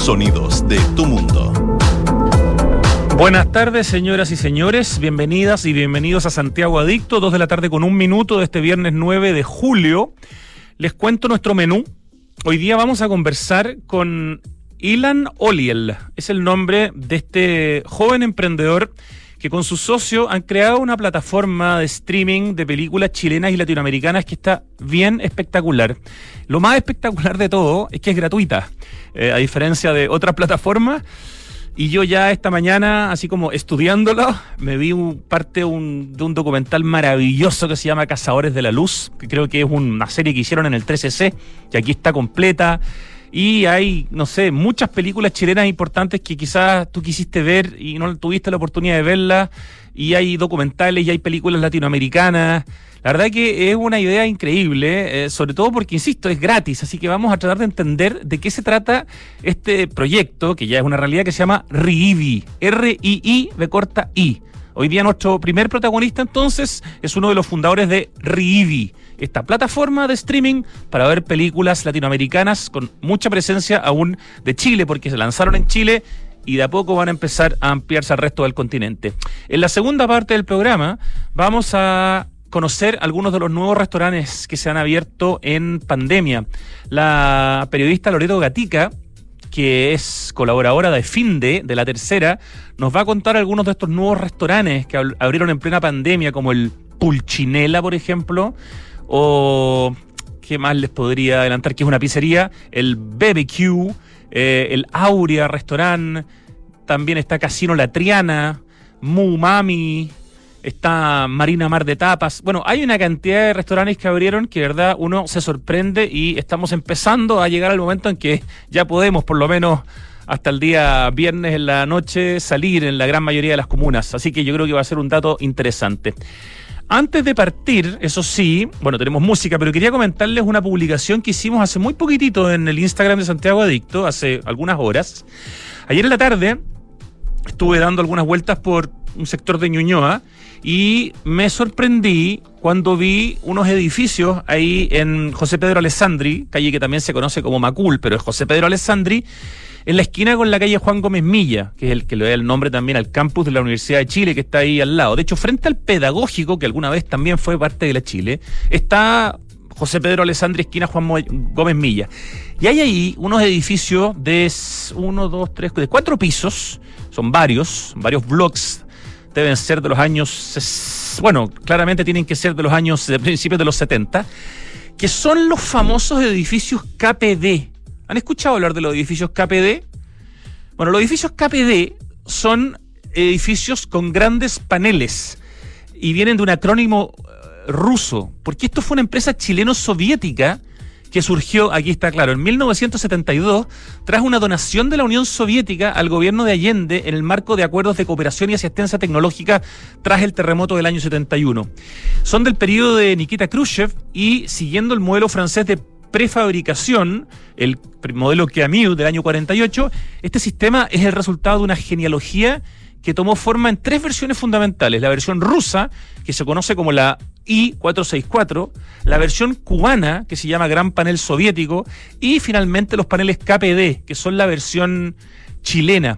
Sonidos de tu mundo. Buenas tardes, señoras y señores. Bienvenidas y bienvenidos a Santiago Adicto, 2 de la tarde con 1 minuto de este viernes 9 de julio. Les cuento nuestro menú. Hoy día vamos a conversar con Ilan Oliel. Es el nombre de este joven emprendedor que con su socio han creado una plataforma de streaming de películas chilenas y latinoamericanas que está bien espectacular. Lo más espectacular de todo es que es gratuita, a diferencia de otras plataformas. Y yo ya esta mañana, así como estudiándolo, me vi parte de un documental maravilloso que se llama Cazadores de la Luz, que creo que es una serie que hicieron en el 13C, que aquí está completa. Y hay, no sé, muchas películas chilenas importantes que quizás tú quisiste ver y no tuviste la oportunidad de verlas. Y hay documentales y hay películas latinoamericanas. La verdad que es una idea increíble, sobre todo porque, insisto, es gratis. Así que vamos a tratar de entender de qué se trata este proyecto, que ya es una realidad, que se llama Riivi. R-I-I-I. Hoy día nuestro primer protagonista, entonces, es uno de los fundadores de Riivi, esta plataforma de streaming para ver películas latinoamericanas con mucha presencia aún de Chile, porque se lanzaron en Chile y de a poco van a empezar a ampliarse al resto del continente. En la segunda parte del programa vamos a conocer algunos de los nuevos restaurantes que se han abierto en pandemia. La periodista Loreto Gatica, que es colaboradora de Finde, de La Tercera, nos va a contar algunos de estos nuevos restaurantes que abrieron en plena pandemia, como el Pulcinella, por ejemplo, o ¿qué más les podría adelantar? Que es una pizzería, el BBQ, el Aurea Restaurant, también está Casino La Triana, Mu Mami, está Marina Mar de Tapas. Bueno, hay una cantidad de restaurantes que abrieron que de verdad uno se sorprende y estamos empezando a llegar al momento en que ya podemos, por lo menos hasta el día viernes en la noche, salir en la gran mayoría de las comunas. Así que yo creo que va a ser un dato interesante. Antes de partir, eso sí, bueno, tenemos música, pero quería comentarles una publicación que hicimos hace muy poquitito en el Instagram de Santiago Adicto, hace algunas horas. Ayer en la tarde estuve dando algunas vueltas por un sector de Ñuñoa y me sorprendí cuando vi unos edificios ahí en José Pedro Alessandri, calle que también se conoce como Macul, pero es José Pedro Alessandri, en la esquina con la calle Juan Gómez Milla, que es el que le da el nombre también al campus de la Universidad de Chile, que está ahí al lado. De hecho, frente al Pedagógico, que alguna vez también fue parte de la Chile, está José Pedro Alessandri, esquina Juan Gómez Milla. Y hay ahí unos edificios de 4 pisos, son varios blocks, deben ser de los años, bueno, claramente tienen que ser de los años, de principios de los 70, que son los famosos edificios KPD. ¿Han escuchado hablar de los edificios KPD? Bueno, los edificios KPD son edificios con grandes paneles y vienen de un acrónimo ruso, porque esto fue una empresa chileno-soviética que surgió, aquí está claro, en 1972, tras una donación de la Unión Soviética al gobierno de Allende en el marco de acuerdos de cooperación y asistencia tecnológica tras el terremoto del año 71. Son del periodo de Nikita Khrushchev y siguiendo el modelo francés de prefabricación, el modelo Camus del año 48, este sistema es el resultado de una genealogía que tomó forma en 3 versiones fundamentales. La versión rusa, que se conoce como la I-464, la versión cubana, que se llama Gran Panel Soviético, y finalmente los paneles KPD, que son la versión chilena.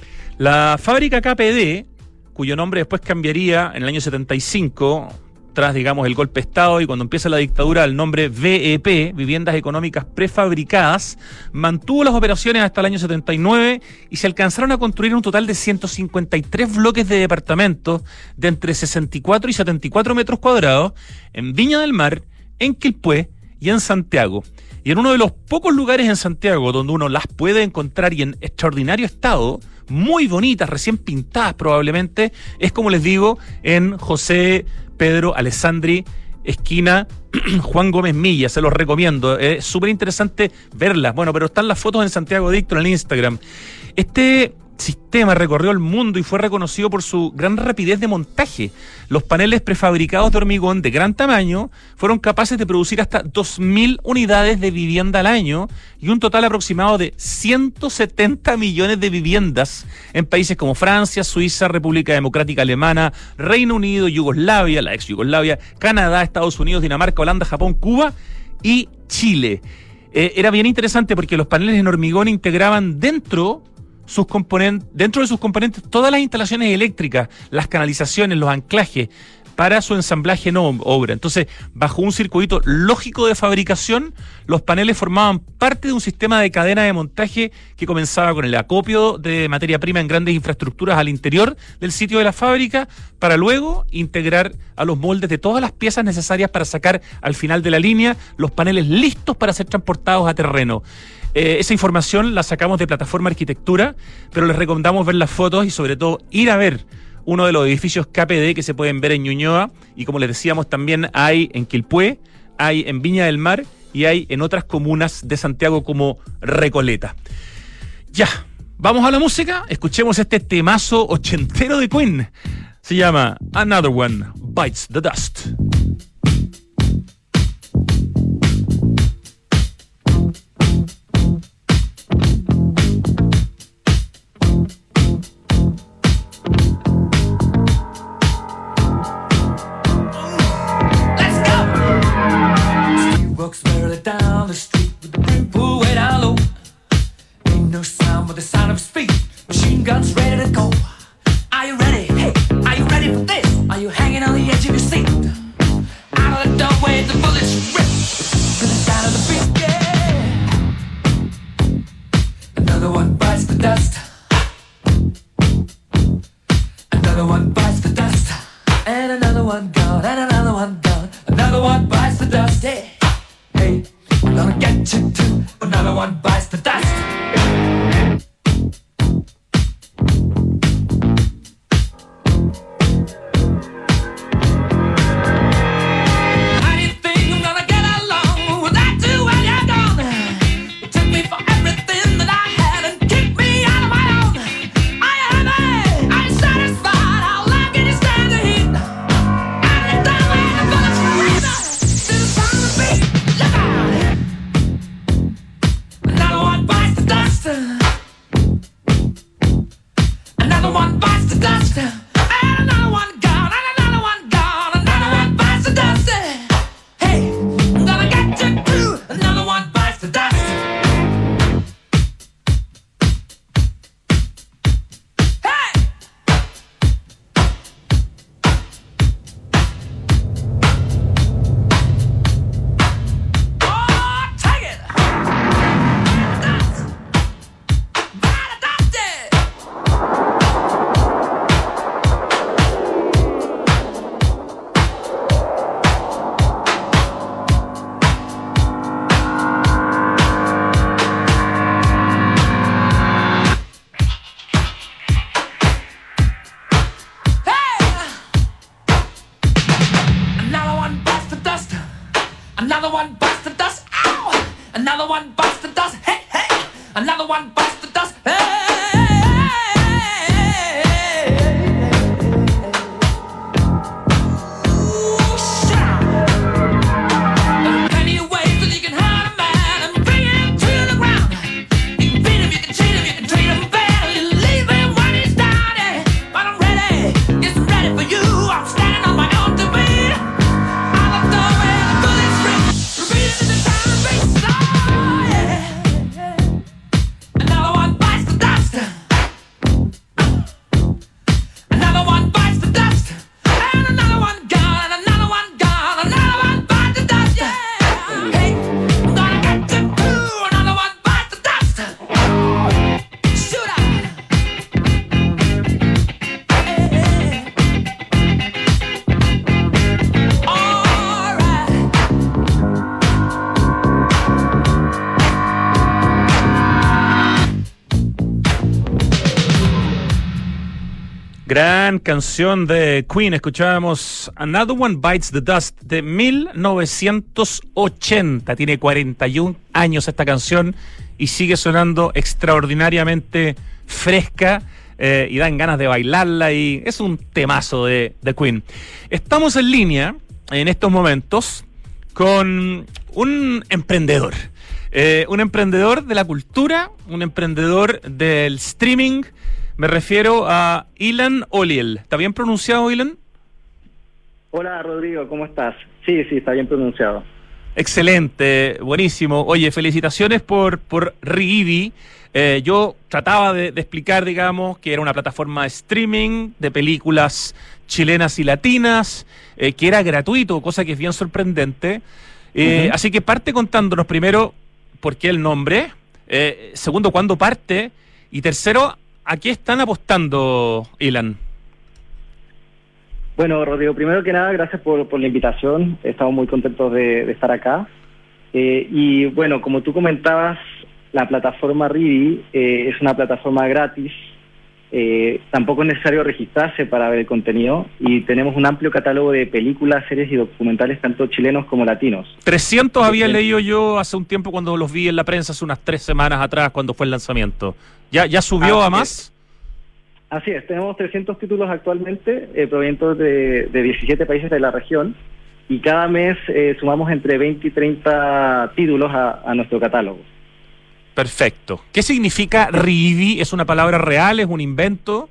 La fábrica KPD, cuyo nombre después cambiaría en el año 75, tras, digamos, el golpe de Estado y cuando empieza la dictadura, el nombre VEP, Viviendas Económicas Prefabricadas, mantuvo las operaciones hasta el año 79 y se alcanzaron a construir un total de 153 bloques de departamentos de entre 64 y 74 metros cuadrados en Viña del Mar, en Quilpué y en Santiago. Y en uno de los pocos lugares en Santiago donde uno las puede encontrar y en extraordinario estado, muy bonitas, recién pintadas probablemente, es, como les digo, en José Pedro Alessandri, esquina Juan Gómez Milla. Se los recomiendo, es súper interesante verlas. Bueno, pero están las fotos en Santiago Adicto en el Instagram. Este sistema recorrió el mundo y fue reconocido por su gran rapidez de montaje. Los paneles prefabricados de hormigón de gran tamaño fueron capaces de producir hasta 2.000 unidades de vivienda al año y un total aproximado de 170 millones de viviendas en países como Francia, Suiza, República Democrática Alemana, Reino Unido, Yugoslavia, la ex Yugoslavia, Canadá, Estados Unidos, Dinamarca, Holanda, Japón, Cuba y Chile. era bien interesante porque los paneles en hormigón integraban dentro de sus componentes todas las instalaciones eléctricas, las canalizaciones, los anclajes, para su ensamblaje en obra. Entonces, bajo un circuito lógico de fabricación, los paneles formaban parte de un sistema de cadena de montaje que comenzaba con el acopio de materia prima en grandes infraestructuras al interior del sitio de la fábrica, para luego integrar a los moldes de todas las piezas necesarias para sacar al final de la línea los paneles listos para ser transportados a terreno. Esa información la sacamos de Plataforma Arquitectura, pero les recomendamos ver las fotos y sobre todo ir a ver uno de los edificios KPD que se pueden ver en Ñuñoa, y como les decíamos también hay en Quilpué, hay en Viña del Mar y hay en otras comunas de Santiago como Recoleta. Ya, vamos a la música, escuchemos este temazo ochentero de Queen. Se llama Another One Bites the Dust. Down the street with the brim pulled way down low. Ain't no sound but the sound of his feet. Machine guns ready to go. Are you ready? Hey, are you ready for this? Are you hanging on the edge of your seat? Out of the doorway, the bullets rip. To the sound of the beat, yeah. Another one bites the dust. Another one bites the dust. And another one gone, and another one gone. Another one bites the dust, yeah. Hey, I'm gonna get you too. Another one bites the dust. How do you think I'm gonna get along without you when you're gone? You took me for everything that I had and kicked me out of my own. Are you happy? Are you satisfied? How long can you stand the heat? Out of the doorway, the bullets rip. To the sound of the beat. Another one bites the dust. Another one bites the dust. And another one gone. And another one gone. Another one bites the dust. Hey, I'm gonna get you too. Another one bites the dust. Hey! Oh, take it! Another one bites the dust. Another one bites the dust. Ow! Another one bites the dust. Hey, hey! Another one bites the dust. Hey! Ooh, shout! There are plenty of ways that you can hurt a man and bring him to the ground. You can beat him, you can cheat him, you can treat him bad, you leave him when he's down. Yeah. But I'm ready, yes, I'm ready for you. I'm standing on my own two feet. Out of the doorway, the bullets rip. Repeating in the sound of beats. Oh, yeah. Another one bites the dust. Another one bites the dust. And another one gone. And another one gone. Another one bites the dust. Yeah. Hey, I'm gonna get you too. Another one bites the dust. Shoot out. All right. Gran canción de Queen, escuchábamos Another One Bites the Dust de 1980. Tiene 41 años esta canción y sigue sonando extraordinariamente fresca, y dan ganas de bailarla, y es un temazo de Queen. Estamos en línea en estos momentos con un emprendedor de la cultura, un emprendedor del streaming. Me refiero a Ilan Oliel. ¿Está bien pronunciado, Ilan? Hola Rodrigo, ¿cómo estás? Sí, está bien pronunciado. Excelente, buenísimo. Oye, felicitaciones por Riivi. Yo trataba de explicar, digamos, que era una plataforma de streaming de películas chilenas y latinas, que era gratuito, cosa que es bien sorprendente. Así que parte contándonos primero por qué el nombre, segundo, cuándo parte, y tercero, ¿a qué están apostando, Ilan? Bueno, Rodrigo, primero que nada, gracias por la invitación. Estamos muy contentos de estar acá. Y bueno, como tú comentabas, la plataforma Riivi es una plataforma gratis. Tampoco es necesario registrarse para ver el contenido. Y tenemos un amplio catálogo de películas, series y documentales, tanto chilenos como latinos. 300 había leído yo hace un tiempo cuando los vi en la prensa, hace unas 3 semanas atrás, cuando fue el lanzamiento. ¿Ya subió a más? Así es, tenemos 300 títulos actualmente, provenientes de 17 países de la región, y cada mes sumamos entre 20 y 30 títulos a nuestro catálogo. Perfecto. ¿Qué significa Riivi? ¿Es una palabra real? ¿Es un invento?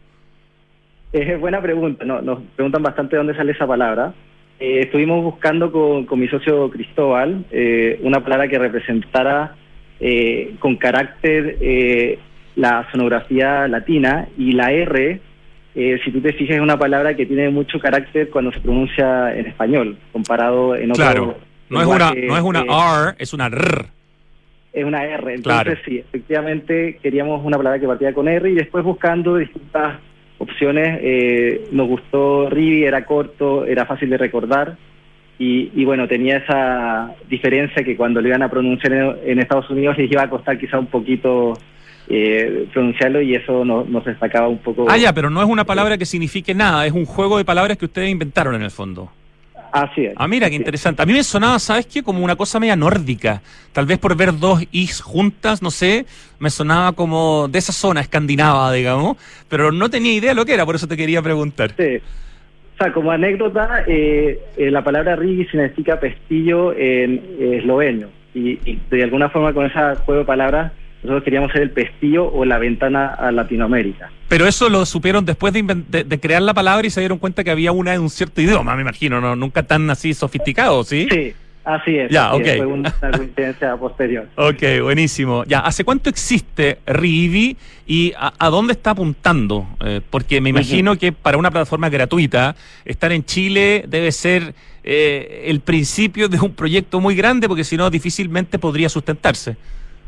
Es buena pregunta, nos preguntan bastante de dónde sale esa palabra. Estuvimos buscando con mi socio Cristóbal una palabra que representara con carácter la sonografía latina, y la R, si tú te fijas, es una palabra que tiene mucho carácter cuando se pronuncia en español, comparado en otro... Claro, no es una R, es una R. Es una R, entonces Claro. Sí, efectivamente queríamos una palabra que partía con R, y después buscando distintas opciones, nos gustó Riivi, era corto, era fácil de recordar, y bueno, tenía esa diferencia que cuando lo iban a pronunciar en Estados Unidos les iba a costar quizá un poquito pronunciarlo, y eso nos destacaba un poco. Ya, pero no es una palabra que signifique nada, es un juego de palabras que ustedes inventaron en el fondo. Así es. Mira, qué interesante. A mí me sonaba, ¿sabes qué? Como una cosa media nórdica. Tal vez por ver dos is juntas, no sé, me sonaba como de esa zona escandinava, digamos, pero no tenía idea de lo que era, por eso te quería preguntar. Sí. O sea, como anécdota, la palabra Riivi significa pestillo en esloveno, y de alguna forma con ese juego de palabras nosotros queríamos ser el pestillo o la ventana a Latinoamérica. Pero eso lo supieron después de crear la palabra y se dieron cuenta que había una en un cierto idioma, me imagino, no nunca tan así sofisticado, ¿sí? Sí, así es. Ya, así ok. es, fue una coincidencia posterior. Ok, buenísimo. Ya, ¿hace cuánto existe Riivi y a dónde está apuntando? Porque me imagino que para una plataforma gratuita, estar en Chile debe ser el principio de un proyecto muy grande, porque si no, difícilmente podría sustentarse.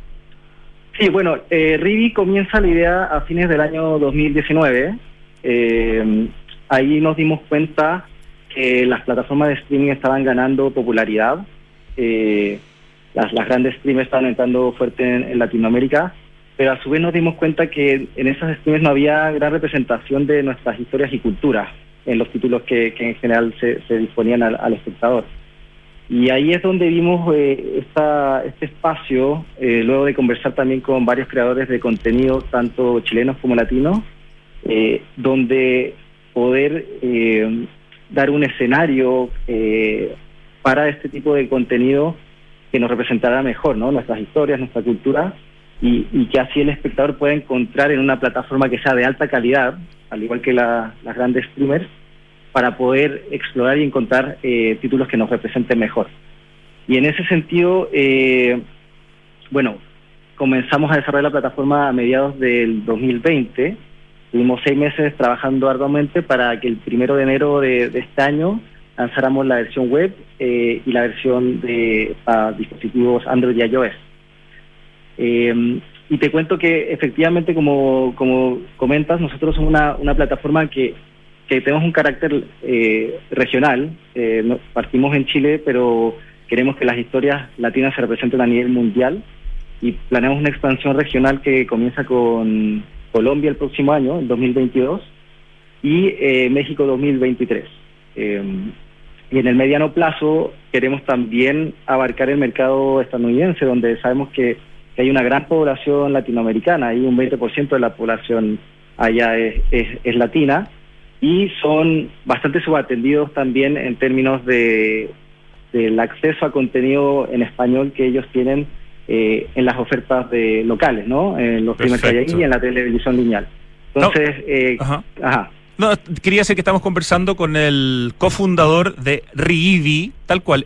Sí, bueno, Riivi comienza la idea a fines del año 2019. Ahí nos dimos cuenta que las plataformas de streaming estaban ganando popularidad. Las grandes streamers estaban entrando fuerte en Latinoamérica, pero a su vez nos dimos cuenta que en esas streamers no había gran representación de nuestras historias y culturas en los títulos que en general se disponían al espectador. Y ahí es donde vimos este espacio, luego de conversar también con varios creadores de contenido, tanto chilenos como latinos, donde poder dar un escenario para este tipo de contenido que nos representará mejor, ¿no? Nuestras historias, nuestra cultura, y que así el espectador pueda encontrar en una plataforma que sea de alta calidad, al igual que las grandes streamers, para poder explorar y encontrar títulos que nos representen mejor. Y en ese sentido, bueno, comenzamos a desarrollar la plataforma a mediados del 2020. Tuvimos 6 meses trabajando arduamente para que el 1 de enero de este año lanzáramos la versión web y la versión para dispositivos Android y iOS. Y te cuento que efectivamente, como comentas, nosotros somos una plataforma que tenemos un carácter regional. Partimos en Chile, pero queremos que las historias latinas se representen a nivel mundial, y planeamos una expansión regional que comienza con Colombia el próximo año, el 2022, y México 2023. Y en el mediano plazo queremos también abarcar el mercado estadounidense, donde sabemos que hay una gran población latinoamericana, y un 20% de la población allá es latina, y son bastante subatendidos también en términos del acceso a contenido en español que ellos tienen en las ofertas locales, ¿no? En los streamers que hay ahí y en la televisión lineal. Entonces, No, quería decir que estamos conversando con el cofundador de Riivi, tal cual,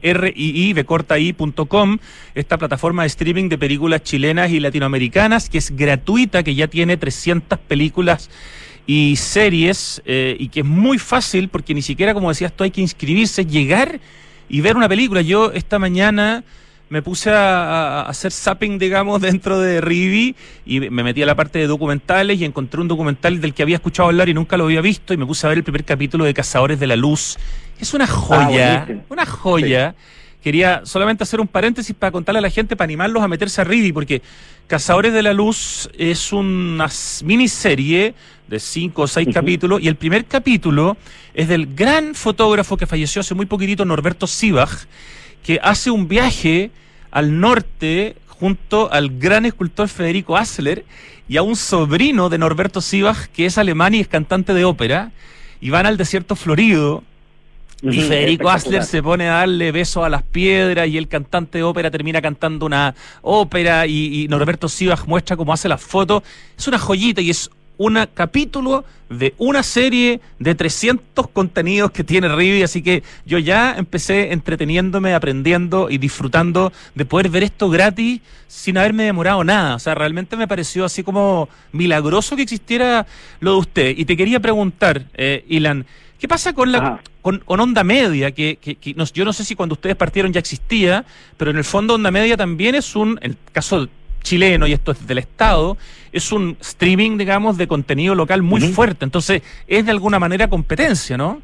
RII.com, esta plataforma de streaming de películas chilenas y latinoamericanas, que es gratuita, que ya tiene 300 películas y series, y que es muy fácil, porque ni siquiera, como decías tú, hay que inscribirse, llegar y ver una película. Yo esta mañana me puse a hacer zapping, digamos, dentro de Riivi y me metí a la parte de documentales y encontré un documental del que había escuchado hablar y nunca lo había visto, y me puse a ver el primer capítulo de Cazadores de la Luz. Es una joya, una joya. Sí. Quería solamente hacer un paréntesis para contarle a la gente, para animarlos a meterse a Riivi, porque Cazadores de la Luz es una miniserie de 5 o 6 capítulos, y el primer capítulo es del gran fotógrafo que falleció hace muy poquitito, Norberto Sivach, que hace un viaje al norte junto al gran escultor Federico Asler y a un sobrino de Norberto Sivach, que es alemán y es cantante de ópera, y van al desierto florido, y Federico Asler se pone a darle besos a las piedras, y el cantante de ópera termina cantando una ópera, y Norberto Sivach muestra cómo hace las fotos. Es una joyita, y es un capítulo de una serie de 300 contenidos que tiene Riivi, así que yo ya empecé entreteniéndome, aprendiendo y disfrutando de poder ver esto gratis sin haberme demorado nada. O sea, realmente me pareció así como milagroso que existiera lo de usted. Y te quería preguntar, Ilan, ¿qué pasa con con Onda Media? Yo no sé si cuando ustedes partieron ya existía, pero en el fondo Onda Media también es en el caso chileno, y esto es del Estado, es un streaming, digamos, de contenido local muy fuerte. Entonces, es de alguna manera competencia, ¿no?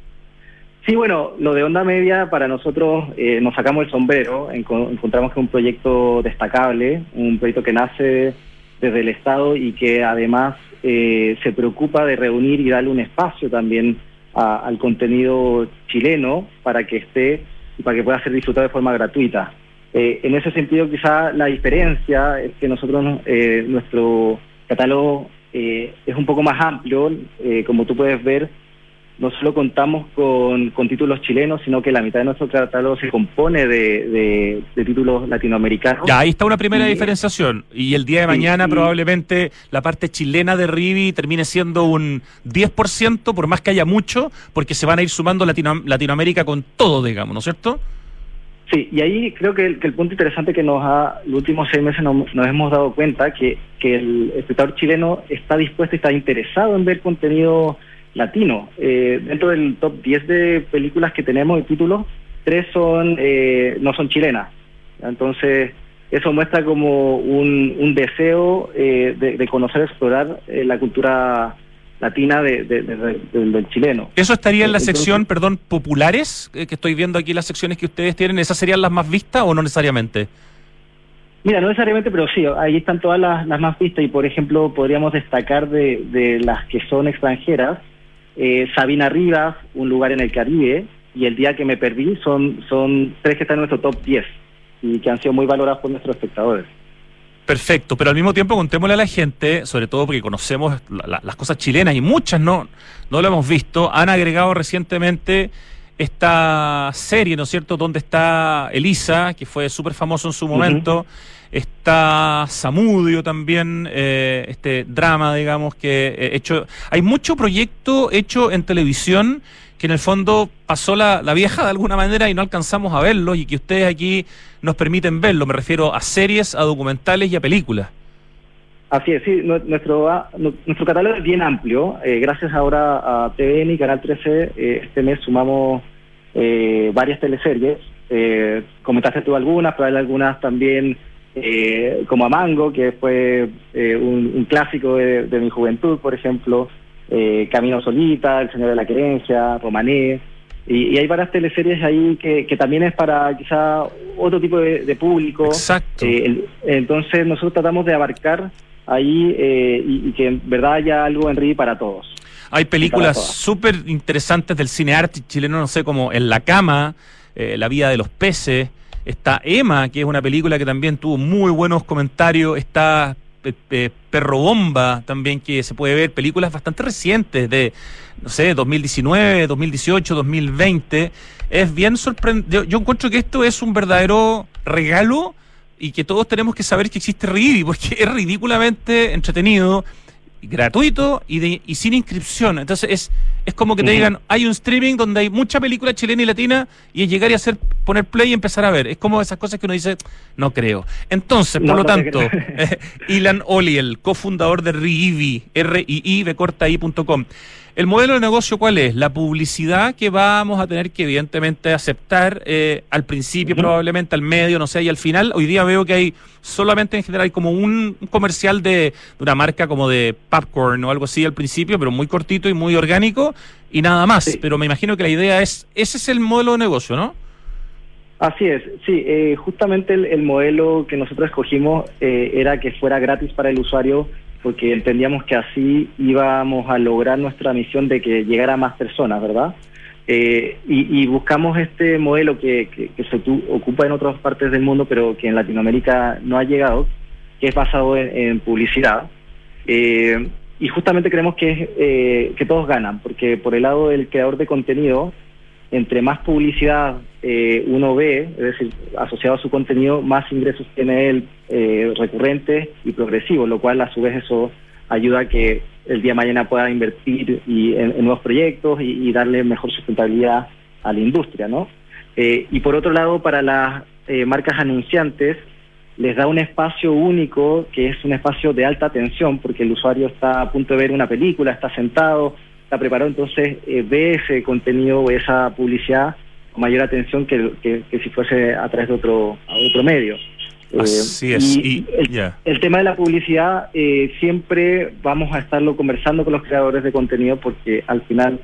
Sí, bueno, lo de Onda Media para nosotros nos sacamos el sombrero, encontramos que es un proyecto destacable, un proyecto que nace desde el Estado y que además se preocupa de reunir y darle un espacio también al contenido chileno para que esté y para que pueda ser disfrutado de forma gratuita. En ese sentido, quizá la diferencia es que nosotros, nuestro catálogo es un poco más amplio. Como tú puedes ver, no solo contamos con títulos chilenos, sino que la mitad de nuestro catálogo se compone de títulos latinoamericanos. Ya, ahí está una primera diferenciación. Y el día de mañana probablemente la parte chilena de Riivi termine siendo un 10%, por más que haya mucho, porque se van a ir sumando Latinoamérica con todo, digamos, ¿no es cierto? Sí, y ahí creo que el punto interesante que los últimos 6 meses nos hemos dado cuenta que el espectador chileno está dispuesto y está interesado en ver contenido latino. Dentro del top 10 de películas que tenemos y títulos, 3 no son chilenas. Entonces, eso muestra como un deseo de conocer, explorar la cultura latina del chileno. ¿Eso estaría en la sección, populares, que estoy viendo aquí las secciones que ustedes tienen? ¿Esas serían las más vistas o no necesariamente? Mira, no necesariamente, pero sí, ahí están todas las más vistas, y por ejemplo podríamos destacar de las que son extranjeras, Sabina Rivas, Un lugar en el Caribe, y El día que me perdí, son 3 que están en nuestro top 10 y que han sido muy valorados por nuestros espectadores. Perfecto, pero al mismo tiempo contémosle a la gente, sobre todo porque conocemos las cosas chilenas, y muchas no lo hemos visto. Han agregado recientemente esta serie, ¿no es cierto?, donde está Elisa, que fue súper famoso en su momento. Está Zamudio también, este drama, digamos, que hay mucho proyecto hecho en televisión que en el fondo pasó la vieja de alguna manera y no alcanzamos a verlo, y que ustedes aquí nos permiten verlo. Me refiero a series, a documentales y a películas. Así es, sí, nuestro catálogo es bien amplio. Gracias ahora a TVN y Canal 13, este mes sumamos varias teleseries. Comentaste tú algunas, pero hay algunas también, como Amango, que fue un clásico de mi juventud, por ejemplo. Camino Solita, El Señor de la Querencia, Romané, y hay varias teleseries ahí que también es para quizá otro tipo de público. Exacto. Entonces nosotros tratamos de abarcar ahí y que en verdad haya algo en Riivi para todos. Hay películas súper interesantes del cinearte chileno, no sé, como En la cama, La vida de los peces. Está Emma, que es una película que también tuvo muy buenos comentarios. Está Perro Bomba también, que se puede ver, películas bastante recientes de, no sé, 2019, 2018, 2020. Es bien sorprendente. Yo encuentro que esto es un verdadero regalo y que todos tenemos que saber que existe Riivi, porque es ridículamente entretenido. gratuito y sin inscripción. Entonces es como que te digan, hay un streaming donde hay mucha película chilena y latina y es llegar y poner play y empezar a ver. Es como esas cosas que uno dice, no creo. Entonces, por lo tanto, Ilan Oliel, cofundador de Riivi, RII.com. ¿El modelo de negocio cuál es? La publicidad que vamos a tener que evidentemente aceptar al principio, probablemente al medio, no sé, y al final. Hoy día veo que hay solamente en general hay como un comercial de una marca como de popcorn o algo así al principio, pero muy cortito y muy orgánico y nada más. Sí. Pero me imagino que la idea ese es el modelo de negocio, ¿no? Así es, sí, justamente el modelo que nosotros escogimos era que fuera gratis para el usuario, porque entendíamos que así íbamos a lograr nuestra misión de que llegara a más personas, ¿verdad? Y buscamos este modelo que se ocupa en otras partes del mundo, pero que en Latinoamérica no ha llegado, que es basado en publicidad. Y justamente creemos que todos ganan, porque por el lado del creador de contenido, entre más publicidad uno ve, es decir, asociado a su contenido, más ingresos tiene él recurrentes y progresivos, lo cual a su vez eso ayuda a que el día de mañana pueda invertir en nuevos proyectos y darle mejor sustentabilidad a la industria, ¿no? Y por otro lado, para las marcas anunciantes, les da un espacio único, que es un espacio de alta atención, porque el usuario está a punto de ver una película, está sentado, está preparado, entonces ve ese contenido o esa publicidad con mayor atención que si fuese a través de otro medio. Así es. Y el tema de la publicidad siempre vamos a estarlo conversando con los creadores de contenido, porque al final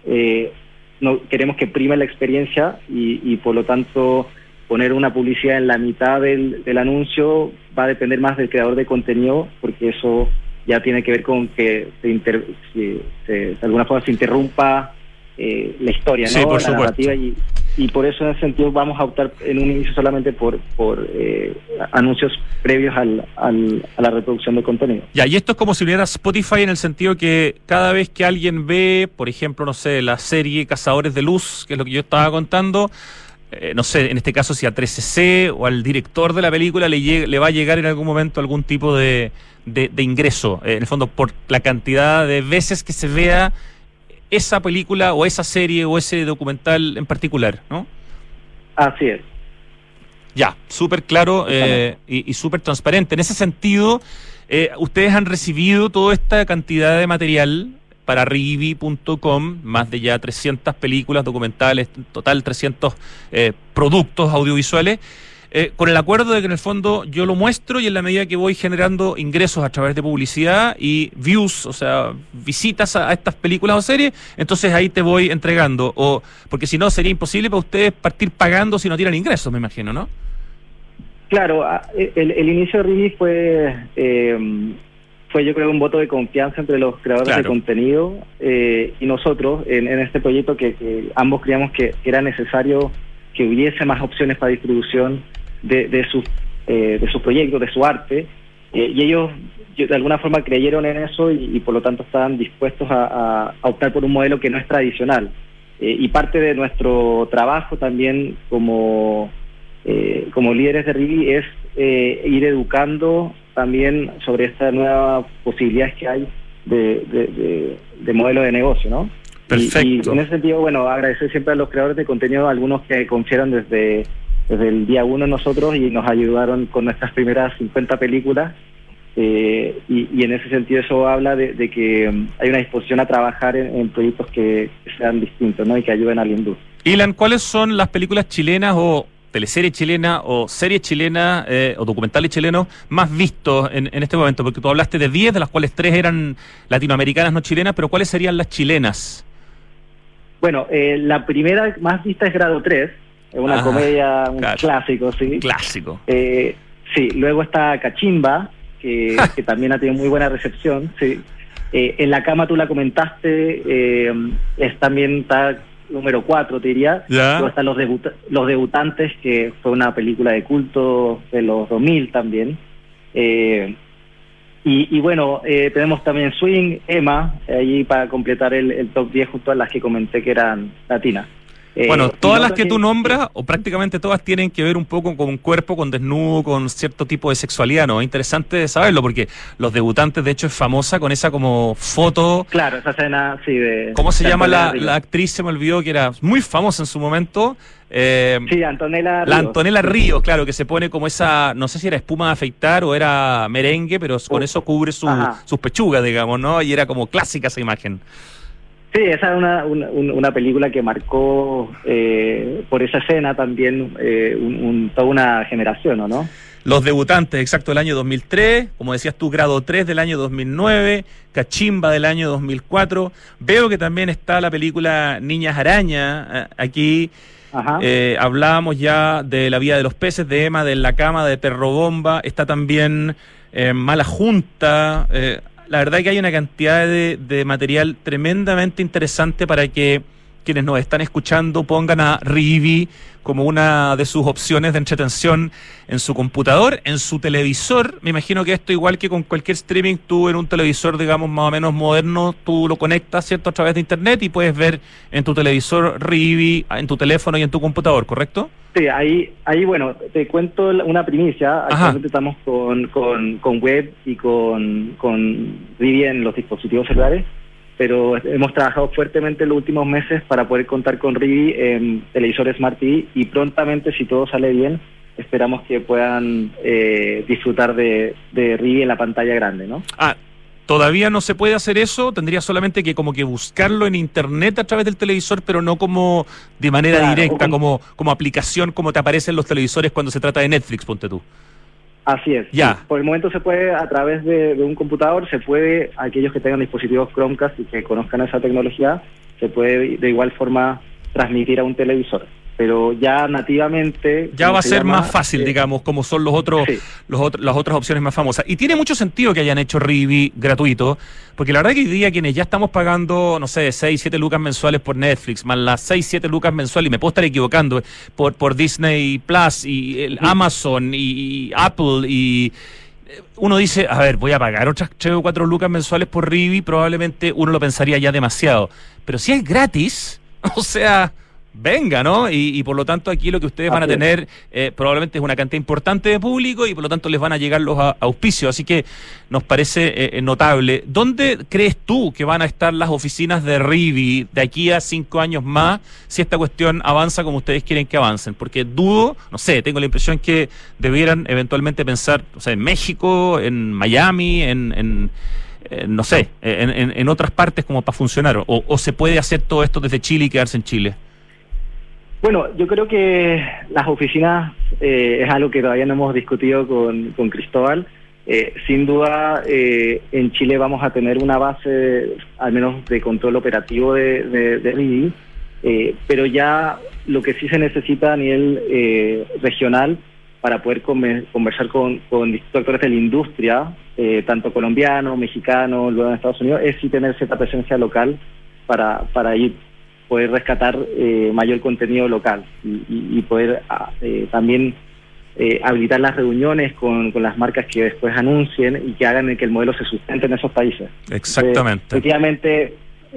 no queremos que prime la experiencia y por lo tanto poner una publicidad en la mitad del anuncio va a depender más del creador de contenido, porque eso ya tiene que ver con que de alguna forma se interrumpa la historia, ¿no? Sí, por la supuesto. Narrativa y por eso en ese sentido vamos a optar en un inicio solamente por anuncios previos a la reproducción de contenido. Ya, y esto es como si hubiera Spotify en el sentido que cada vez que alguien ve, por ejemplo, no sé, la serie Cazadores de Luz, que es lo que yo estaba contando, no sé, en este caso si a 13C o al director de la película le va a llegar en algún momento algún tipo de ingreso, en el fondo por la cantidad de veces que se vea esa película o esa serie o ese documental en particular, ¿no? Así es. Ya, súper claro y súper transparente. En ese sentido, ustedes han recibido toda esta cantidad de material para Riivi.com, más de ya 300 películas, documentales, en total 300 productos audiovisuales, con el acuerdo de que en el fondo yo lo muestro y en la medida que voy generando ingresos a través de publicidad y views, o sea, visitas a estas películas o series, entonces ahí te voy entregando, porque si no sería imposible para ustedes partir pagando si no tienen ingresos, me imagino, ¿no? Claro, el inicio de Riivi fue yo creo un voto de confianza entre los creadores de contenido y nosotros en este proyecto que ambos creíamos que era necesario que hubiese más opciones para distribución de sus proyectos, de su arte, y ellos de alguna forma creyeron en eso y por lo tanto estaban dispuestos a optar por un modelo que no es tradicional. Y parte de nuestro trabajo también como líderes de Riivi es ir educando también sobre estas nuevas posibilidades que hay de modelo de negocio, ¿no? Perfecto. Y en ese sentido, bueno, agradecer siempre a los creadores de contenido, algunos que confiaron desde el día 1 en nosotros y nos ayudaron con nuestras primeras 50 películas. Y en ese sentido eso habla de que hay una disposición a trabajar en proyectos que sean distintos, ¿no? Y que ayuden a la industria. Ilan, ¿cuáles son las películas chilenas o teleseries chilenas o series chilenas o documentales chilenos más vistos en este momento? Porque tú hablaste de 10, de las cuales 3 eran latinoamericanas, no chilenas, pero ¿cuáles serían las chilenas? Bueno, la primera más vista es Grado 3, es una comedia, un clásico, ¿sí? Clásico. Sí, luego está Cachimba, que también ha tenido muy buena recepción, sí. En la cama tú la comentaste, también está número 4, te diría. Luego están Los Debutantes, que fue una película de culto de los 2000 también. Y bueno, tenemos también Swing, Emma, ahí para completar el top 10 junto a las que comenté que eran latinas. Bueno, y todas lo las otro que tú nombras, o prácticamente todas, tienen que ver un poco con un cuerpo, con desnudo, con cierto tipo de sexualidad, ¿no? Es interesante saberlo, porque Los Debutantes, de hecho, es famosa con esa como foto. Claro, esa escena, sí, de... ¿Cómo se de llama Antonella la Ríos. actriz? Se me olvidó, que era muy famosa en su momento. Sí, Antonella La Ríos. Antonella Ríos, claro, que se pone como esa, no sé si era espuma de afeitar o era merengue, pero con eso cubre Ajá. sus pechugas, digamos, ¿no? Y era como clásica esa imagen. Sí, esa es una película que marcó por esa escena también toda una generación, ¿o no? Los Debutantes, exacto, del año 2003, como decías tú, Grado 3 del año 2009, Cachimba del año 2004. Veo que también está la película Niñas Araña aquí. Ajá. Hablábamos ya de La vida de los peces, de Emma, de La cama, de Perro Bomba. Está también Mala Junta. La verdad que hay una cantidad de material tremendamente interesante para que quienes nos están escuchando pongan a Rivi como una de sus opciones de entretención en su computador, en su televisor. Me imagino que esto, igual que con cualquier streaming, tú en un televisor, digamos, más o menos moderno, tú lo conectas, ¿cierto?, a través de internet y puedes ver en tu televisor Rivi, en tu teléfono y en tu computador, ¿correcto? Sí, ahí bueno, te cuento una primicia. Ajá. Actualmente estamos con web y con Rivi en los dispositivos celulares, pero hemos trabajado fuertemente en los últimos meses para poder contar con Rivi en televisores Smart TV, y prontamente, si todo sale bien, esperamos que puedan disfrutar de Rivi en la pantalla grande, ¿no? Todavía no se puede hacer eso, tendría solamente que como que buscarlo en internet a través del televisor, pero no como de manera Claro, directa, o como aplicación, como te aparecen los televisores cuando se trata de Netflix, ponte tú. Así es. Ya. Sí. Por el momento se puede a través de un computador, se puede, aquellos que tengan dispositivos Chromecast y que conozcan esa tecnología, se puede de igual forma transmitir a un televisor. Pero ya nativamente... Ya como va a se ser llama, más fácil, digamos, como son los otros, sí. las otras opciones más famosas. Y tiene mucho sentido que hayan hecho Rivi gratuito, porque la verdad que hoy día quienes ya estamos pagando, no sé, 6, 7 lucas mensuales por Netflix, más las 6, 7 lucas mensuales, y me puedo estar equivocando, por Disney Plus y el Amazon y Apple, y uno dice, a ver, voy a pagar otras 3 o 4 lucas mensuales por Rivi, probablemente uno lo pensaría ya demasiado. Pero si es gratis, o sea... venga, ¿no? Y por lo tanto aquí lo que ustedes van a tener probablemente es una cantidad importante de público, y por lo tanto les van a llegar los auspicios, así que nos parece notable. ¿Dónde crees tú que van a estar las oficinas de Rivi de aquí a 5 años más, si esta cuestión avanza como ustedes quieren que avancen? Porque dudo, no sé, tengo la impresión que debieran eventualmente pensar, o sea, en México, en Miami, no sé, en otras partes como para funcionar, o se puede hacer todo esto desde Chile y quedarse en Chile. Bueno, yo creo que las oficinas es algo que todavía no hemos discutido con Cristóbal. Sin duda, en Chile vamos a tener una base, al menos de control operativo de Rivi, pero ya lo que sí se necesita a nivel regional para poder conversar con distintos actores de la industria, tanto colombiano, mexicano, luego en Estados Unidos, es sí tener cierta presencia local para poder rescatar mayor contenido local y poder también habilitar las reuniones con las marcas que después anuncien y que hagan que el modelo se sustente en esos países. Exactamente. Efectivamente,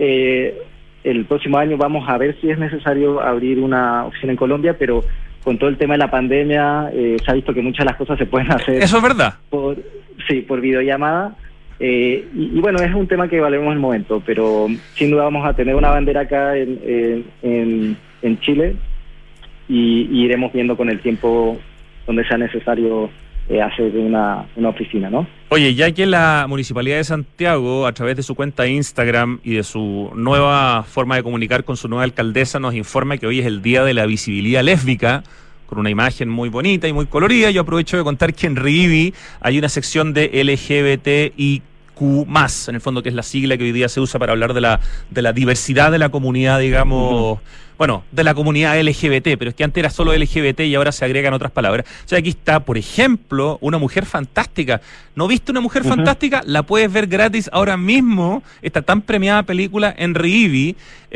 el próximo año vamos a ver si es necesario abrir una oficina en Colombia, pero con todo el tema de la pandemia se ha visto que muchas de las cosas se pueden hacer. Eso es verdad. Por videollamada. Y bueno, es un tema que evaluemos en el momento, pero sin duda vamos a tener una bandera acá en Chile, y iremos viendo con el tiempo donde sea necesario hacer una oficina, ¿no? Oye, ya que la Municipalidad de Santiago, a través de su cuenta de Instagram y de su nueva forma de comunicar con su nueva alcaldesa, nos informa que hoy es el Día de la Visibilidad Lésbica, con una imagen muy bonita y muy colorida, yo aprovecho de contar que en Rivi hay una sección de LGBTIQ+, en el fondo, que es la sigla que hoy día se usa para hablar de la diversidad de la comunidad, digamos, bueno, de la comunidad LGBT, pero es que antes era solo LGBT y ahora se agregan otras palabras. O sea, aquí está, por ejemplo, una mujer fantástica. ¿No viste una mujer fantástica? La puedes ver gratis ahora mismo. Esta tan premiada película en Rivi.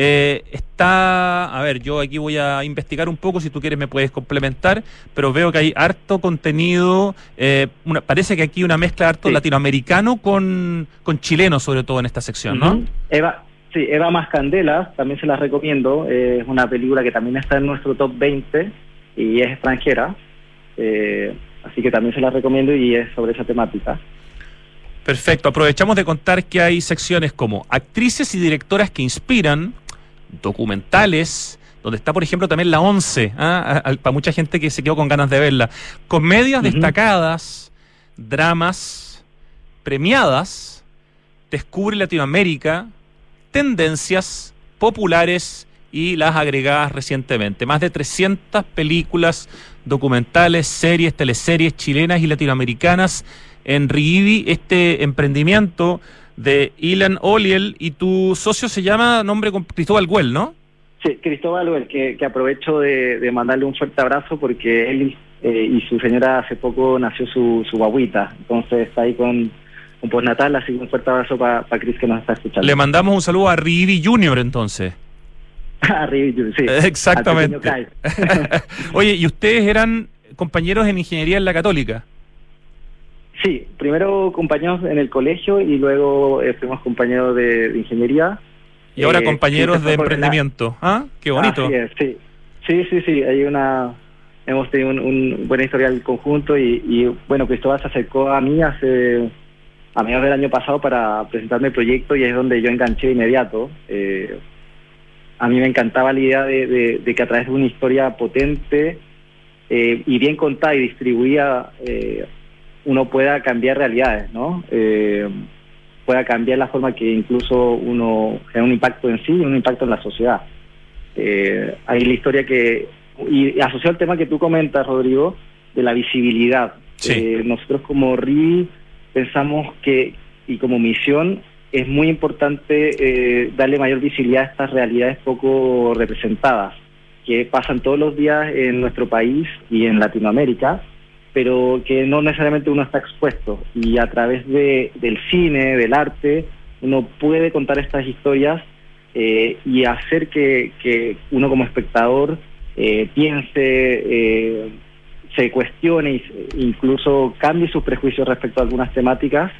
Está, a ver, yo aquí voy a investigar un poco, si tú quieres me puedes complementar, pero veo que hay harto contenido, parece que aquí una mezcla harto latinoamericano con chileno, sobre todo en esta sección, ¿no? Sí, Eva Más Candelas, también se las recomiendo. Es una película que también está en nuestro top 20 y es extranjera. Así que también se las recomiendo y es sobre esa temática. Perfecto, aprovechamos de contar que hay secciones como actrices y directoras que inspiran, documentales, donde está por ejemplo también la 11, para mucha gente que se quedó con ganas de verla, comedias destacadas, dramas premiadas, Descubre Latinoamérica, tendencias populares y las agregadas recientemente. Más de 300 películas, documentales, series, teleseries chilenas y latinoamericanas en Riivi, este emprendimiento de Ilan Oliel, y tu socio se llama, nombre con Cristóbal Güell, ¿no? Sí, Cristóbal Güell, que aprovecho de mandarle un fuerte abrazo porque él y su señora hace poco nació su guagüita, entonces está ahí con un postnatal, así que un fuerte abrazo para Cris que nos está escuchando. Le mandamos un saludo a Riivi Junior entonces. A Riivi, sí. Exactamente. Oye, ¿y ustedes eran compañeros en ingeniería en la Católica? Sí, primero compañeros en el colegio y luego fuimos compañeros de ingeniería. Y ahora compañeros de emprendimiento. ¿Ah? Qué bonito. Así es, sí. Hemos tenido un buen historial conjunto y bueno, Cristóbal se acercó a mí a mediados del año pasado para presentarme el proyecto y es donde yo enganché de inmediato. A mí me encantaba la idea de que a través de una historia potente y bien contada y distribuida uno pueda cambiar realidades, ¿no? Pueda cambiar la forma que incluso uno genera un impacto en sí y un impacto en la sociedad. Hay la historia y asociado al tema que tú comentas, Rodrigo, de la visibilidad. Sí. Nosotros como RI pensamos que, y como misión, es muy importante darle mayor visibilidad a estas realidades poco representadas, que pasan todos los días en nuestro país y en Latinoamérica, pero que no necesariamente uno está expuesto. Y a través del cine, del arte, uno puede contar estas historias y hacer que uno como espectador piense, se cuestione e incluso cambie sus prejuicios respecto a algunas temáticas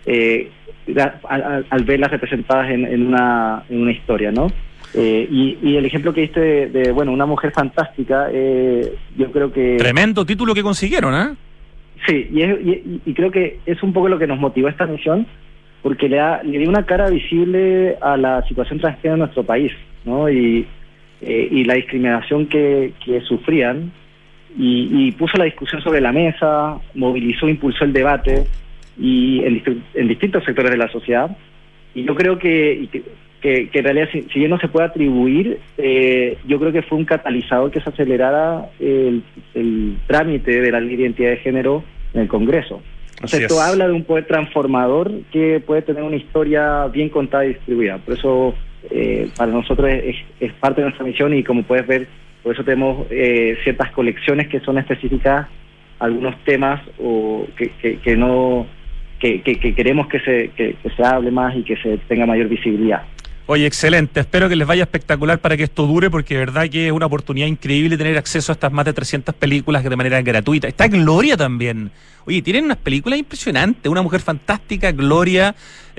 al verlas representadas en una historia, ¿no? Y el ejemplo que diste de una mujer fantástica, yo creo que... Tremendo título que consiguieron, ¿eh? Sí, y creo que es un poco lo que nos motivó esta misión, porque le dio una cara visible a la situación transgénero en nuestro país, ¿no? Y la discriminación que sufrían, y puso la discusión sobre la mesa, movilizó, impulsó el debate y en distintos sectores de la sociedad. Y yo creo que en realidad, si bien no se puede atribuir, yo creo que fue un catalizador que se acelerara el trámite de la ley de identidad de género en el Congreso. Entonces, esto habla de un poder transformador que puede tener una historia bien contada y distribuida. Por eso, para nosotros es parte de nuestra misión y como puedes ver, por eso tenemos ciertas colecciones que son específicas a algunos temas o que queremos que se hable más y que se tenga mayor visibilidad. Oye, excelente. Espero que les vaya espectacular para que esto dure, porque de verdad que es una oportunidad increíble tener acceso a estas más de 300 películas de manera gratuita. Está Gloria también. Oye, tienen unas películas impresionantes. Una mujer fantástica, Gloria.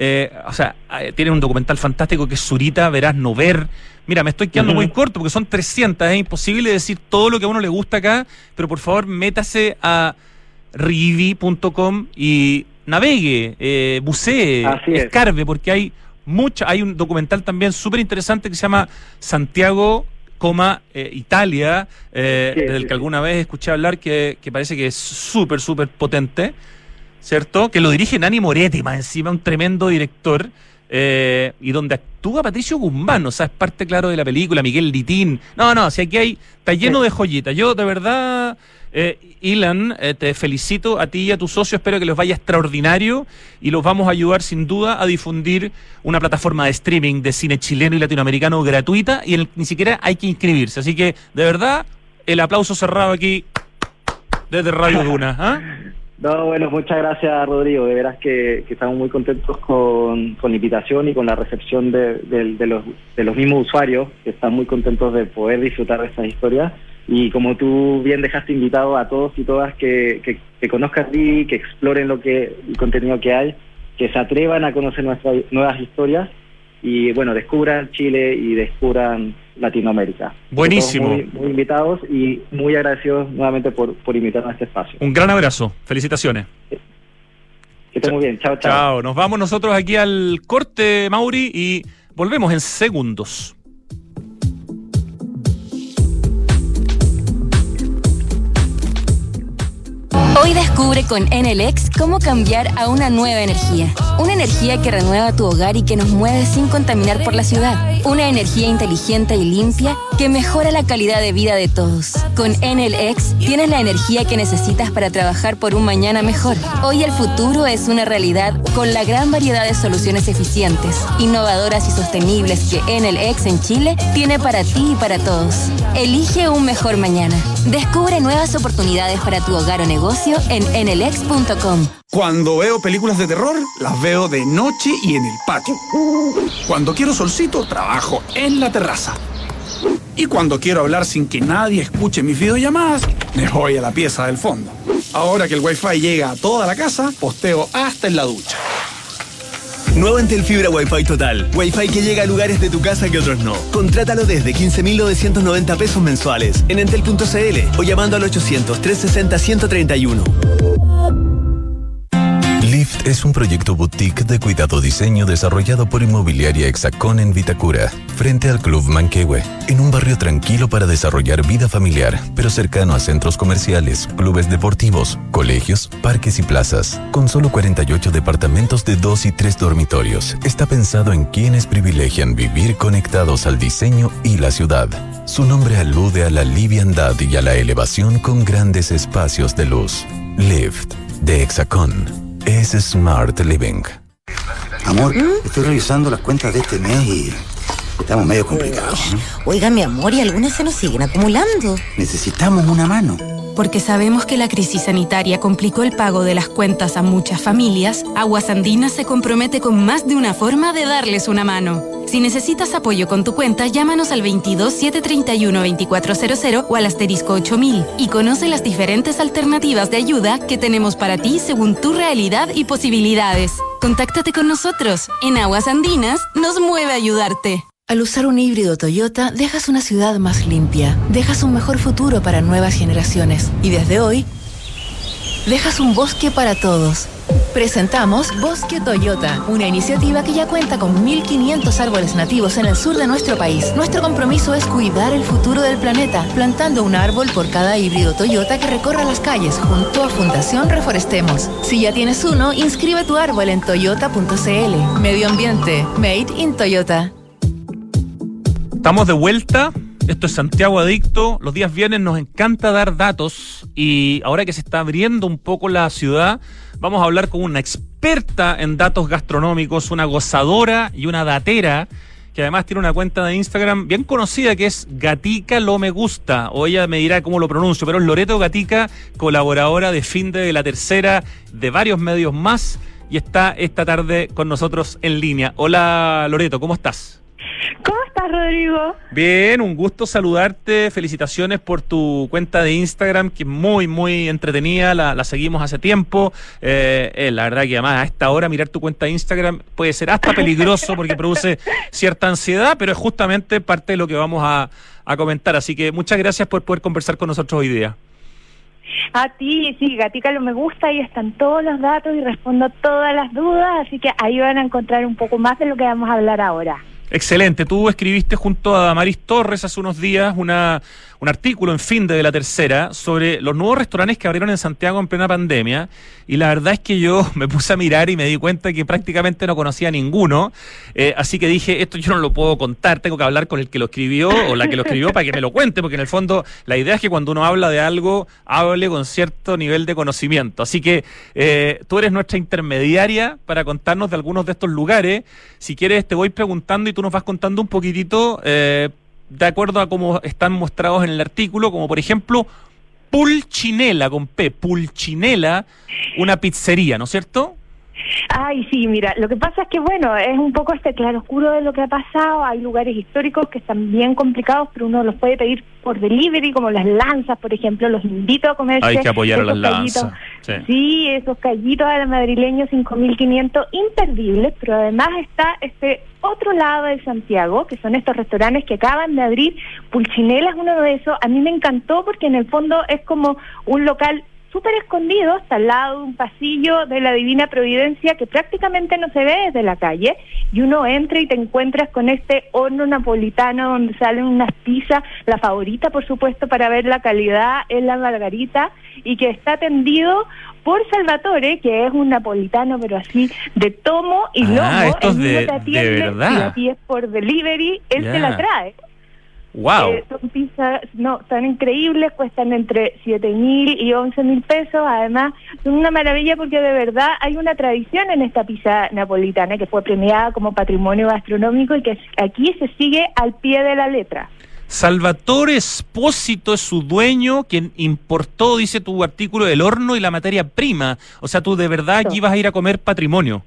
Tienen un documental fantástico que es Zurita, Verás No Ver. Mira, me estoy quedando muy corto porque son 300. Es imposible decir todo lo que a uno le gusta acá, pero por favor métase a riivi.com y navegue, bucee, escarbe, porque hay un documental también súper interesante que se llama Santiago, Italia, del que alguna vez escuché hablar, que parece que es súper, súper potente, ¿cierto? Que lo dirige Nani Moretti, más encima, un tremendo director, y donde actúa Patricio Guzmán, o sea, es parte, claro, de la película, Miguel Litín. No, si aquí está lleno de joyitas. Yo, de verdad... Ilan, te felicito a ti y a tu socio, espero que les vaya extraordinario y los vamos a ayudar sin duda a difundir una plataforma de streaming de cine chileno y latinoamericano gratuita y ni siquiera hay que inscribirse, así que de verdad el aplauso cerrado aquí desde Radio Duna. No, bueno, muchas gracias, Rodrigo, de veras que estamos muy contentos con la invitación y con la recepción de los mismos usuarios, que están muy contentos de poder disfrutar de estas historias. Y como tú bien dejaste invitado a todos y todas que conozcan y que exploren el contenido que hay, que se atrevan a conocer nuestras nuevas historias y bueno, descubran Chile y descubran Latinoamérica. Buenísimo. Todos muy invitados y muy agradecidos nuevamente por invitarnos a este espacio. Un gran abrazo. Felicitaciones. Que estén muy bien. Chao, chao. Chao. Nos vamos nosotros aquí al corte, Mauri, y volvemos en segundos. Hoy descubre con Enel X cómo cambiar a una nueva energía. Una energía que renueva tu hogar y que nos mueve sin contaminar por la ciudad. Una energía inteligente y limpia que mejora la calidad de vida de todos. Con Enel X tienes la energía que necesitas para trabajar por un mañana mejor. Hoy el futuro es una realidad con la gran variedad de soluciones eficientes, innovadoras y sostenibles que Enel X en Chile tiene para ti y para todos. Elige un mejor mañana. Descubre nuevas oportunidades para tu hogar o negocio en enelex.com. Cuando veo películas de terror, las veo de noche y en el patio. Cuando quiero solcito, trabajo en la terraza. Y cuando quiero hablar sin que nadie escuche mis videollamadas, me voy a la pieza del fondo. Ahora que el Wi-Fi llega a toda la casa, posteo hasta en la ducha. Nuevo Entel Fibra Wi-Fi Total. Wi-Fi que llega a lugares de tu casa que otros no. Contrátalo desde 15.990 pesos mensuales en entel.cl o llamando al 800-360-131. Lift es un proyecto boutique de cuidado diseño desarrollado por Inmobiliaria Hexacón en Vitacura, frente al Club Manquehue, en un barrio tranquilo para desarrollar vida familiar, pero cercano a centros comerciales, clubes deportivos, colegios, parques y plazas. Con solo 48 departamentos de 2 y 3 dormitorios, está pensado en quienes privilegian vivir conectados al diseño y la ciudad. Su nombre alude a la liviandad y a la elevación con grandes espacios de luz. Lift, de Hexacón. Es Smart Living. Amor, estoy revisando las cuentas de este mes y estamos medio complicados, ¿no? Oiga, mi amor, y algunas se nos siguen acumulando. Necesitamos una mano. Porque sabemos que la crisis sanitaria complicó el pago de las cuentas a muchas familias, Aguas Andinas se compromete con más de una forma de darles una mano. Si necesitas apoyo con tu cuenta, llámanos al 22 731 2400 o al asterisco 8000 y conoce las diferentes alternativas de ayuda que tenemos para ti según tu realidad y posibilidades. Contáctate con nosotros. En Aguas Andinas nos mueve a ayudarte. Al usar un híbrido Toyota, dejas una ciudad más limpia, dejas un mejor futuro para nuevas generaciones y desde hoy, dejas un bosque para todos. Presentamos Bosque Toyota, una iniciativa que ya cuenta con 1.500 árboles nativos en el sur de nuestro país. Nuestro compromiso es cuidar el futuro del planeta, plantando un árbol por cada híbrido Toyota que recorra las calles junto a Fundación Reforestemos. Si ya tienes uno, inscribe tu árbol en toyota.cl. Medio ambiente, made in Toyota. Estamos de vuelta. Esto es Santiago Adicto. Los días viernes nos encanta dar datos y ahora que se está abriendo un poco la ciudad, vamos a hablar con una experta en datos gastronómicos, una gozadora y una datera, que además tiene una cuenta de Instagram bien conocida que es Gatica Lo Me Gusta, o ella me dirá cómo lo pronuncio, pero es Loreto Gatica, colaboradora de Finde de La Tercera, de varios medios más, y está esta tarde con nosotros en línea. Hola Loreto, ¿cómo estás? ¿Cómo estás, Rodrigo? Bien, un gusto saludarte, felicitaciones por tu cuenta de Instagram, que es muy, muy entretenida, la seguimos hace tiempo, la verdad que además a esta hora mirar tu cuenta de Instagram puede ser hasta peligroso porque produce cierta ansiedad, pero es justamente parte de lo que vamos a comentar, así que muchas gracias por poder conversar con nosotros hoy día. A ti, sí, Gatica Lo Me Gusta, ahí están todos los datos y respondo todas las dudas, así que ahí van a encontrar un poco más de lo que vamos a hablar ahora. Excelente, tú escribiste junto a Damaris Torres hace unos días un artículo en Finde de La Tercera sobre los nuevos restaurantes que abrieron en Santiago en plena pandemia, y la verdad es que yo me puse a mirar y me di cuenta que prácticamente no conocía ninguno, así que dije, esto yo no lo puedo contar, tengo que hablar con el que lo escribió o la que lo escribió para que me lo cuente, porque en el fondo la idea es que cuando uno habla de algo, hable con cierto nivel de conocimiento, así que tú eres nuestra intermediaria para contarnos de algunos de estos lugares. Si quieres te voy preguntando y tú nos vas contando un poquitito de acuerdo a cómo están mostrados en el artículo, como por ejemplo Pulcinella con P, Pulcinella, una pizzería, ¿no es cierto? Ay, sí, mira, lo que pasa es que, bueno, es un poco este claroscuro de lo que ha pasado. Hay lugares históricos que están bien complicados, pero uno los puede pedir por delivery, como las lanzas, por ejemplo. Los invito a comerse. Hay que apoyar a las esos callitos. lanzas. Sí, esos callitos a la madrileño 5.500, imperdibles, pero además está este otro lado de Santiago, que son estos restaurantes que acaban de abrir. Pulcinella es uno de esos. A mí me encantó porque en el fondo es como un local súper escondido, está al lado de un pasillo de la Divina Providencia que prácticamente no se ve desde la calle, y uno entra y te encuentras con este horno napolitano donde salen unas pizzas, la favorita por supuesto para ver la calidad es la margarita, y que está atendido por Salvatore, que es un napolitano pero así de tomo y lomo. Esto es Él mismo de te atiende, verdad. y la pides por delivery, él Ya. te la trae. Wow. Son pizzas, tan increíbles, cuestan entre 7.000 y 11.000 pesos. Además, son una maravilla porque de verdad hay una tradición en esta pizza napolitana que fue premiada como patrimonio gastronómico y que aquí se sigue al pie de la letra. Salvatore Espósito es su dueño, quien importó, dice tu artículo, el horno y la materia prima. O sea, tú de verdad aquí vas a ir a comer patrimonio.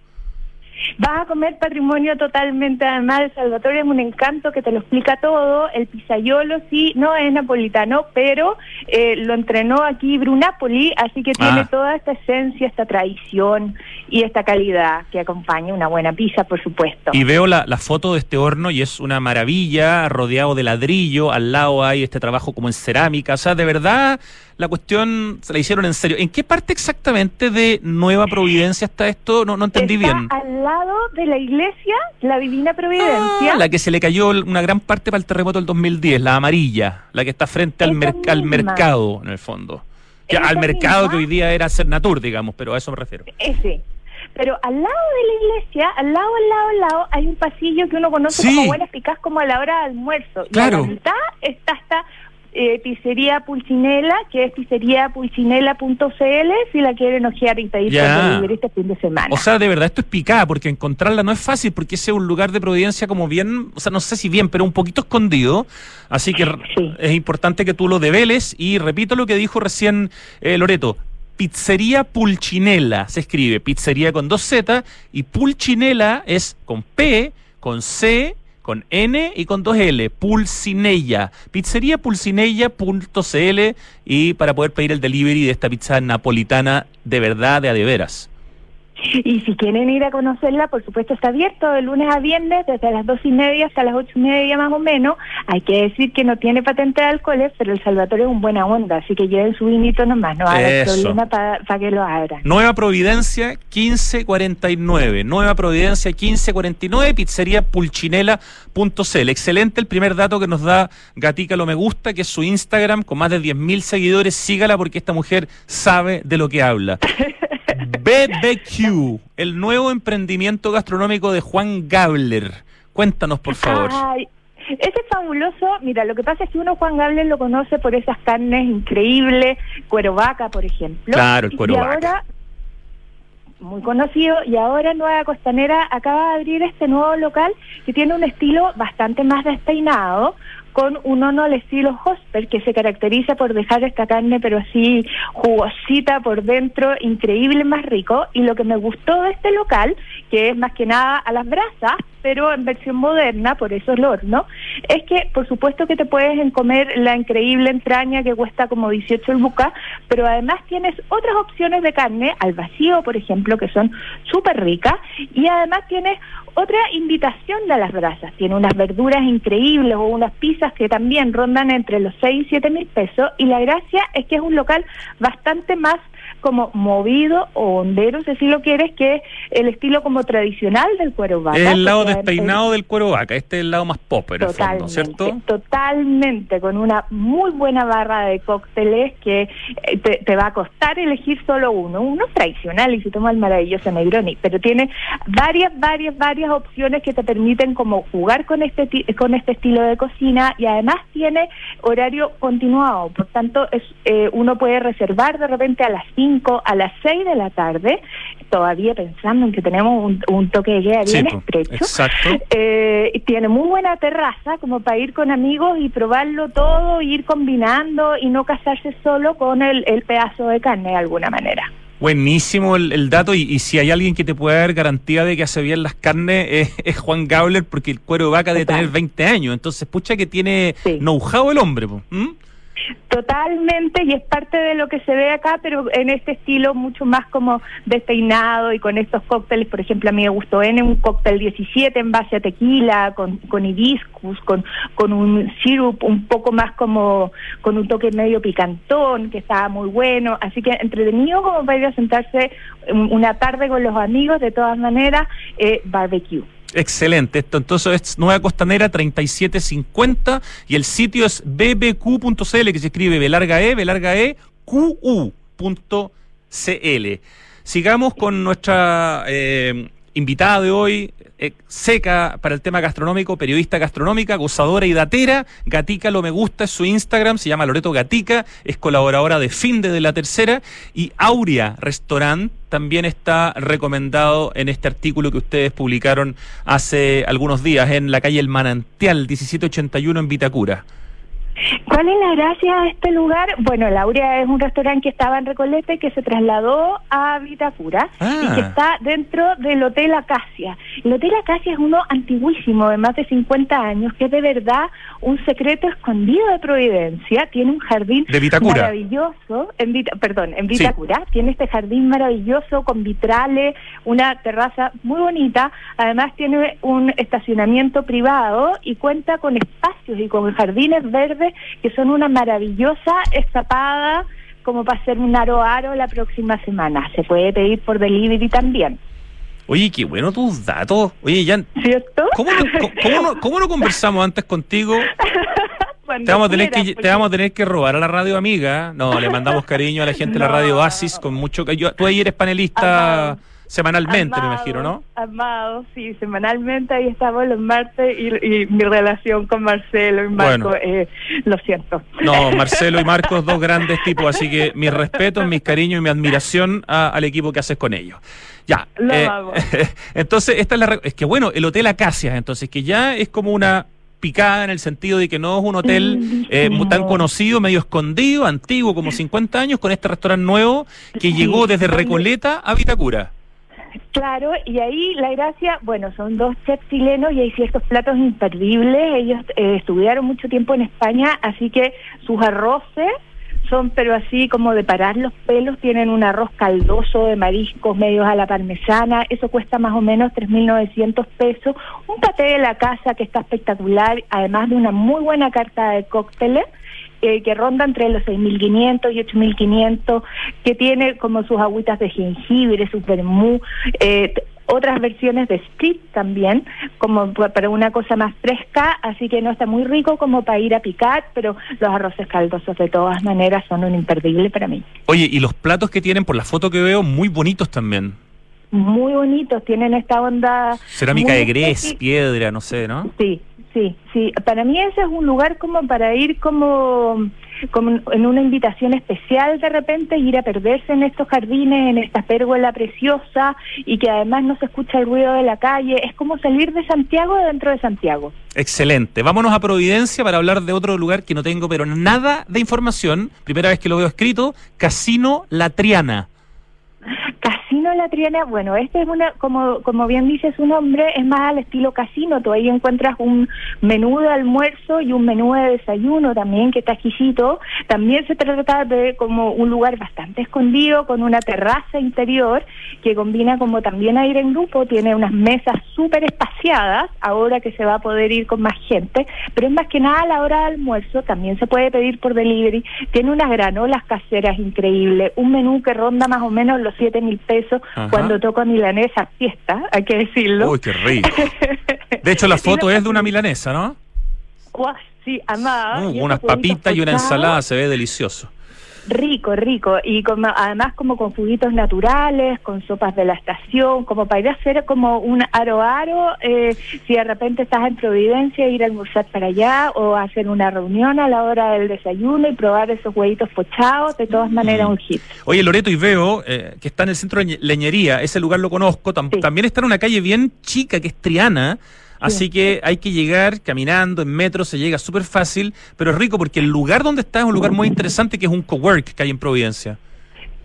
Vas a comer patrimonio totalmente. Además, el Salvatore es un encanto que te lo explica todo. El pizzaiolo sí, no es napolitano, pero lo entrenó aquí Brunapoli, así que tiene toda esta esencia, esta tradición y esta calidad que acompaña una buena pizza, por supuesto. Y veo la foto de este horno y es una maravilla, rodeado de ladrillo, al lado hay este trabajo como en cerámica. O sea, de verdad, la cuestión se la hicieron en serio. ¿En qué parte exactamente de Nueva Providencia está esto? No entendí Está bien. al lado de la iglesia, la Divina Providencia. La que se le cayó una gran parte para el terremoto del 2010, la amarilla, la que está frente al mercado, en el fondo. Que al mercado que hoy día era Cernatur, digamos, pero a eso me refiero. Ese. Pero al lado de la iglesia, al lado, hay un pasillo que uno conoce como Buenas Picás, como a la hora de almuerzo. Claro. Y a la mitad está esta pizzería Pulcinella, que es pizzeriapulcinella.cl, si la quieren ojear y pedir por delivery este fin de semana. O sea, de verdad, esto es picada, porque encontrarla no es fácil, porque ese es un lugar de Providencia como bien, o sea, no sé si bien, pero un poquito escondido, así que es importante que tú lo develes, y repito lo que dijo recién Loreto. Pizzería Pulcinella, se escribe pizzería con 2 Z, y Pulcinella es con P, con C, con N y con 2 L, Pulcinella, pizzeriapulcinella.cl, y para poder pedir el delivery de esta pizza napolitana de verdad, de a de veras. Y si quieren ir a conocerla, por supuesto está abierto de lunes a viernes, desde las 2:30 hasta las 8:30 más o menos. Hay que decir que no tiene patente de alcoholes, pero el Salvatore es un buena onda, así que lleven su vinito nomás, no hagan problema para que lo abran. Nueva Providencia 1549, Nueva Providencia 1549, pizzeriapulcinella.cl. Excelente el primer dato que nos da Gatica Lo Me Gusta, que es su Instagram con más de 10.000 seguidores. Sígala porque esta mujer sabe de lo que habla. BBQ, el nuevo emprendimiento gastronómico de Juan Gabler. Cuéntanos, por favor. Ay, ese es fabuloso. Mira, lo que pasa es que uno Juan Gabler lo conoce por esas carnes increíbles, cuero vaca, por ejemplo. Claro, el cuero vaca. Ahora, muy conocido, y ahora en Nueva Costanera acaba de abrir este nuevo local que tiene un estilo bastante más despeinado, con un horno al estilo Hosper, que se caracteriza por dejar esta carne pero así jugosita por dentro, increíble, más rico. Y lo que me gustó de este local, que es más que nada a las brasas, pero en versión moderna, por eso el horno, es que por supuesto que te puedes comer la increíble entraña que cuesta como 18 lucas, pero además tienes otras opciones de carne al vacío, por ejemplo, que son súper ricas, y además tienes otra invitación de las brasas. Tiene unas verduras increíbles o unas pizzas que también rondan entre los 6 y 7 mil pesos, y la gracia es que es un local bastante más como movido o hondero, si así lo quieres, que es el estilo como tradicional del cuero vaca. Es el lado despeinado del cuero vaca, este es el lado más pop en el fondo, ¿cierto? Totalmente, con una muy buena barra de cócteles que te va a costar elegir solo uno tradicional, y se toma el maravilloso Negroni, pero tiene varias opciones que te permiten como jugar con este estilo de cocina, y además tiene horario continuado, por tanto uno puede reservar de repente a las 5, a las 6 de la tarde, todavía pensando en que tenemos un toque de queda bien estrecho. Exacto. Tiene muy buena terraza como para ir con amigos y probarlo todo, ir combinando y no casarse solo con el pedazo de carne de alguna manera. Buenísimo el dato, y si hay alguien que te puede dar garantía de que hace bien las carnes es Juan Gabler, porque el cuero de vaca debe tener 20 años, entonces pucha que tiene know-how el hombre. Totalmente, y es parte de lo que se ve acá, pero en este estilo mucho más como despeinado y con estos cócteles. Por ejemplo, a mí me gustó un cóctel 17 en base a tequila, con hibiscus, con un syrup un poco más como con un toque medio picantón, que estaba muy bueno, así que entretenido como para ir a sentarse una tarde con los amigos, de todas maneras, barbecue. Excelente, esto entonces es Nueva Costanera 3750 y el sitio es bbq.cl, que se escribe B QU.cl. Sigamos con nuestra invitada de hoy, seca para el tema gastronómico, periodista gastronómica, gozadora y datera. Gatica lo me gusta es su Instagram, se llama Loreto Gatica, es colaboradora de Finde de La Tercera, y Aurea Restaurant también está recomendado en este artículo que ustedes publicaron hace algunos días en la calle El Manantial 1781 en Vitacura. ¿Cuál es la gracia de este lugar? Bueno, el Aurea es un restaurante que estaba en Recoleta y que se trasladó a Vitacura y que está dentro del Hotel Acacia. El Hotel Acacia es uno antiguísimo, de más de 50 años, que es de verdad un secreto escondido de Providencia. Tiene un jardín maravilloso, en Vitacura, tiene este jardín maravilloso con vitrales, una terraza muy bonita, además tiene un estacionamiento privado y cuenta con espacios y con jardines verdes que son una maravillosa escapada como para hacer un aro la próxima semana. Se puede pedir por delivery también. Oye, qué bueno tus datos. Oye, Jan, ¿cierto? ¿Cómo no conversamos antes contigo? Te vamos a tener que robar a la radio amiga. No, le mandamos cariño a la gente de la radio Oasis con mucho cariño. Tú ahí eres panelista semanalmente, me imagino, ¿no? Amado, sí, semanalmente ahí estamos los martes y mi relación con Marcelo y Marco, lo siento. No, Marcelo y Marco, dos grandes tipos, así que mis respetos, mis cariños y mi admiración al equipo que haces con ellos. Ya. Entonces, es que bueno, el Hotel Acacias, entonces, que ya es como una picada en el sentido de que no es un hotel tan conocido, medio escondido, antiguo, como 50 años, con este restaurante nuevo que llegó desde Recoleta a Vitacura. Claro, y ahí la gracia, bueno, son dos chefs chilenos y hay ciertos platos imperdibles. Ellos estudiaron mucho tiempo en España, así que sus arroces son, pero así como de parar los pelos. Tienen un arroz caldoso de mariscos medios a la parmesana, eso cuesta más o menos 3.900 pesos. Un paté de la casa que está espectacular, además de una muy buena carta de cócteles, que ronda entre los 6.500 y 8.500, que tiene como sus agüitas de jengibre, su vermú, otras versiones de sprit también, como para una cosa más fresca, así que no está muy rico como para ir a picar, pero los arroces caldosos de todas maneras son un imperdible para mí. Oye, y los platos que tienen, por la foto que veo, muy bonitos también. Muy bonitos, tienen esta onda... Cerámica de grés, piedra, no sé, ¿no? Sí. Para mí ese es un lugar como para ir como en una invitación especial de repente, ir a perderse en estos jardines, en esta pérgola preciosa y que además no se escucha el ruido de la calle. Es como salir de Santiago dentro de Santiago. Excelente. Vámonos a Providencia para hablar de otro lugar que no tengo pero nada de información. Primera vez que lo veo escrito, Casino La Triana. Casino La Triana, bueno, este es como bien dice su nombre, es más al estilo casino. Tú ahí encuentras un menú de almuerzo y un menú de desayuno también, que está exquisito. También se trata de como un lugar bastante escondido, con una terraza interior, que combina como también a ir en grupo. Tiene unas mesas súper espaciadas, ahora que se va a poder ir con más gente, pero es más que nada a la hora de almuerzo. También se puede pedir por delivery. Tiene unas granolas caseras increíbles, un menú que ronda más o menos los 7.000 pesos. Ajá. Cuando toco milanesa fiesta, hay que decirlo. Uy, qué rico. De hecho, la foto es de una milanesa, ¿no? Sí, amada. Unas papitas y una ensalada, se ve delicioso. Rico, y además como con juguitos naturales, con sopas de la estación, como para ir a hacer como un aro, si de repente estás en Providencia, ir a almorzar para allá o hacer una reunión a la hora del desayuno y probar esos huevitos pochados, de todas maneras un hit. Oye, Loreto, y veo que está en el centro de Leñería, ese lugar lo conozco, también está en una calle bien chica que es Triana. Así que hay que llegar caminando, en metro se llega súper fácil, pero es rico porque el lugar donde está es un lugar muy interesante, que es un cowork que hay en Providencia.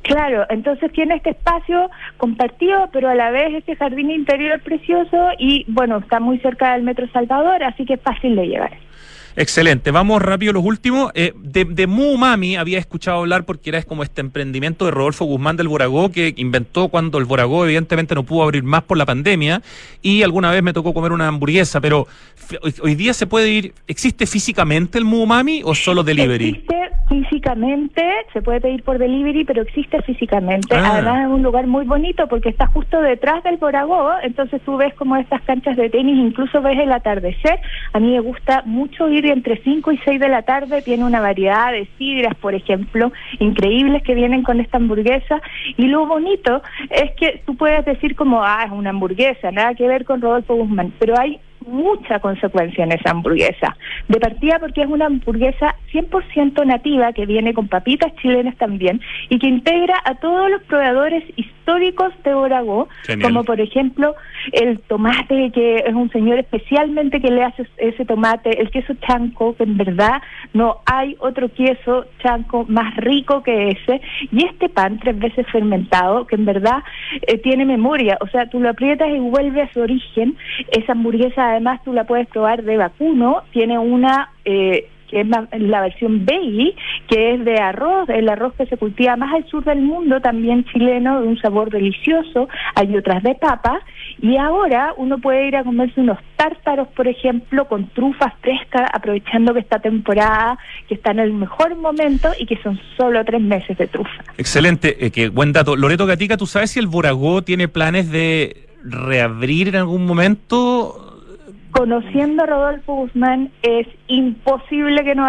Claro, entonces tiene este espacio compartido, pero a la vez este jardín interior precioso y, bueno, está muy cerca del Metro Salvador, así que es fácil de llegar. Excelente, vamos rápido los últimos. De Mu Mami había escuchado hablar porque era como este emprendimiento de Rodolfo Guzmán del Boragó, que inventó cuando el Boragó evidentemente no pudo abrir más por la pandemia, y alguna vez me tocó comer una hamburguesa, pero hoy día se puede ir, ¿existe físicamente el Mu Mami o solo delivery? Existe físicamente, se puede pedir por delivery, pero existe físicamente. Además es un lugar muy bonito porque está justo detrás del Boragó, entonces tú ves como estas canchas de tenis, incluso ves el atardecer. A mí me gusta mucho ir entre 5 y 6 de la tarde, tiene una variedad de sidras, por ejemplo, increíbles que vienen con esta hamburguesa, y lo bonito es que tú puedes decir como, es una hamburguesa, nada que ver con Rodolfo Guzmán, pero hay mucha consecuencia en esa hamburguesa. De partida porque es una hamburguesa 100% nativa que viene con papitas chilenas también y que integra a todos los proveedores históricos de Boragó, como por ejemplo el tomate, que es un señor especialmente que le hace ese tomate, el queso chanco, que en verdad no hay otro queso chanco más rico que ese, y este pan 3 veces fermentado, que en verdad tiene memoria, o sea, tú lo aprietas y vuelve a su origen. Esa hamburguesa además tú la puedes probar de vacuno, tiene una que es la versión veggie, que es de arroz, el arroz que se cultiva más al sur del mundo, también chileno, de un sabor delicioso. Hay otras de papa, y ahora uno puede ir a comerse unos tártaros, por ejemplo, con trufas frescas, aprovechando que esta temporada, que está en el mejor momento y que son solo 3 meses de trufa. Excelente, qué buen dato. Loreto Gatica, ¿tú sabes si el Boragó tiene planes de reabrir en algún momento? Conociendo a Rodolfo Guzmán, es imposible que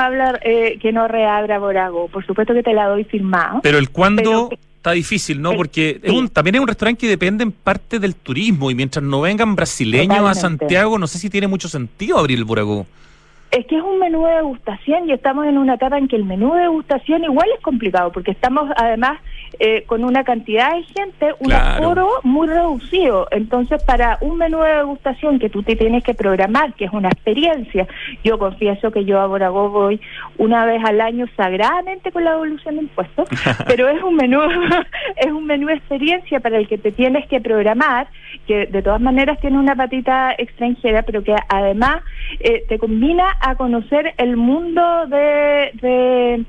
no reabra Boragó. Por supuesto que te la doy firmado. Pero el cuándo está difícil, ¿no? Porque también es un restaurante que depende en parte del turismo, y mientras no vengan brasileños a Santiago, no sé si tiene mucho sentido abrir el Boragó. Es que es un menú de degustación y estamos en una etapa en que el menú de degustación igual es complicado, porque estamos además con una cantidad de gente, un aforo muy reducido. Entonces, para un menú de degustación que tú te tienes que programar, que es una experiencia, yo confieso que yo a Boragó voy una vez al año sagradamente con la devolución de impuestos, pero es un menú de experiencia para el que te tienes que programar, que de todas maneras tiene una patita extranjera, pero que además te combina a conocer el mundo de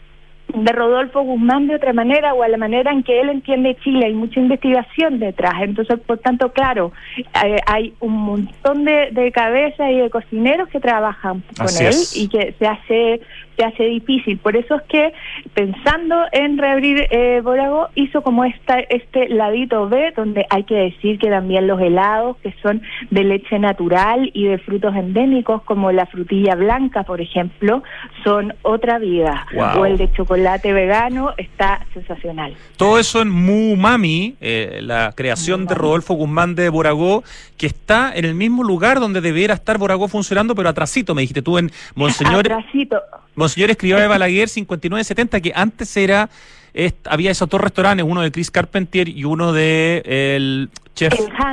Rodolfo Guzmán de otra manera, o a la manera en que él entiende Chile. Hay mucha investigación detrás, entonces por tanto, claro, hay un montón de cabezas y de cocineros que trabajan con él, y que se hace difícil. Por eso es que, pensando en reabrir Boragó, hizo como este ladito B, donde hay que decir que también los helados, que son de leche natural y de frutos endémicos, como la frutilla blanca, por ejemplo, son otra vida. Wow. O el de chocolate vegano está sensacional. Todo eso en Mu Mami, la creación de Rodolfo Guzmán de Boragó, que está en el mismo lugar donde debiera estar Boragó funcionando, pero atrasito, me dijiste tú, en Monseñor Escrivá de Balaguer 5970, que antes había esos 2 restaurantes, uno de Chris Carpentier y uno de el chef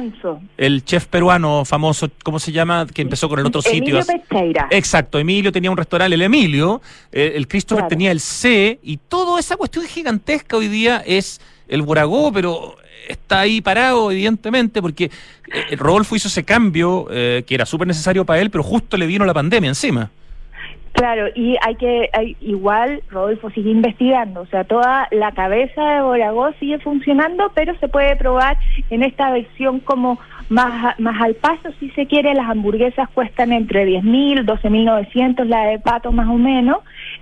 el chef peruano famoso, ¿cómo se llama? Que empezó con el otro sitio. Emilio Pecheira. Exacto, Emilio tenía un restaurante, el Emilio, el Christopher tenía el C, y toda esa cuestión gigantesca hoy día es el Boragó, pero está ahí parado, evidentemente, porque Rodolfo hizo ese cambio que era súper necesario para él, pero justo le vino la pandemia encima. Claro, y igual Rodolfo sigue investigando, o sea, toda la cabeza de Boragó sigue funcionando, pero se puede probar en esta versión como más al paso, si se quiere. Las hamburguesas cuestan entre 10.000, 12.900, la de pato más o menos,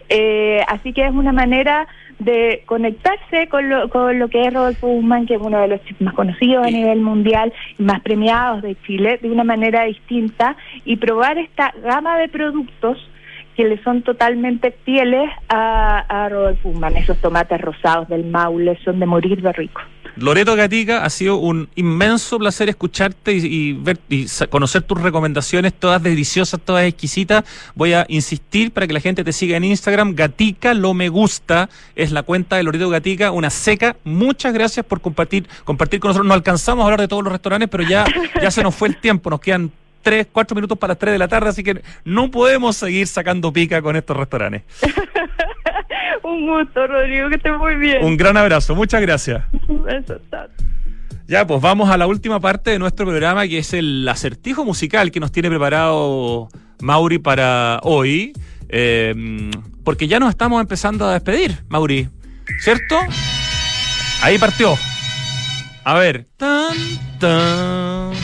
así que es una manera de conectarse con lo que es Rodolfo Guzmán, que es uno de los chefs más conocidos a nivel mundial y más premiados de Chile, de una manera distinta, y probar esta gama de productos que le son totalmente fieles a Rodolfo Guzmán. Esos tomates rosados del Maule son de morir de rico. Loreto Gatica, ha sido un inmenso placer escucharte y conocer tus recomendaciones, todas deliciosas, todas exquisitas. Voy a insistir para que la gente te siga en Instagram. Gatica lo me gusta es la cuenta de Loreto Gatica, una seca. Muchas gracias por compartir con nosotros. No alcanzamos a hablar de todos los restaurantes, pero ya se nos fue el tiempo. Nos quedan 4 minutos para las 3 de la tarde, así que no podemos seguir sacando pica con estos restaurantes. Un gusto, Rodrigo, que estés muy bien. Un gran abrazo, muchas gracias. Eso está. Ya, pues vamos a la última parte de nuestro programa, que es el acertijo musical que nos tiene preparado Mauri para hoy. Porque ya nos estamos empezando a despedir, Mauri, ¿cierto? Ahí partió. A ver. Tan, tan.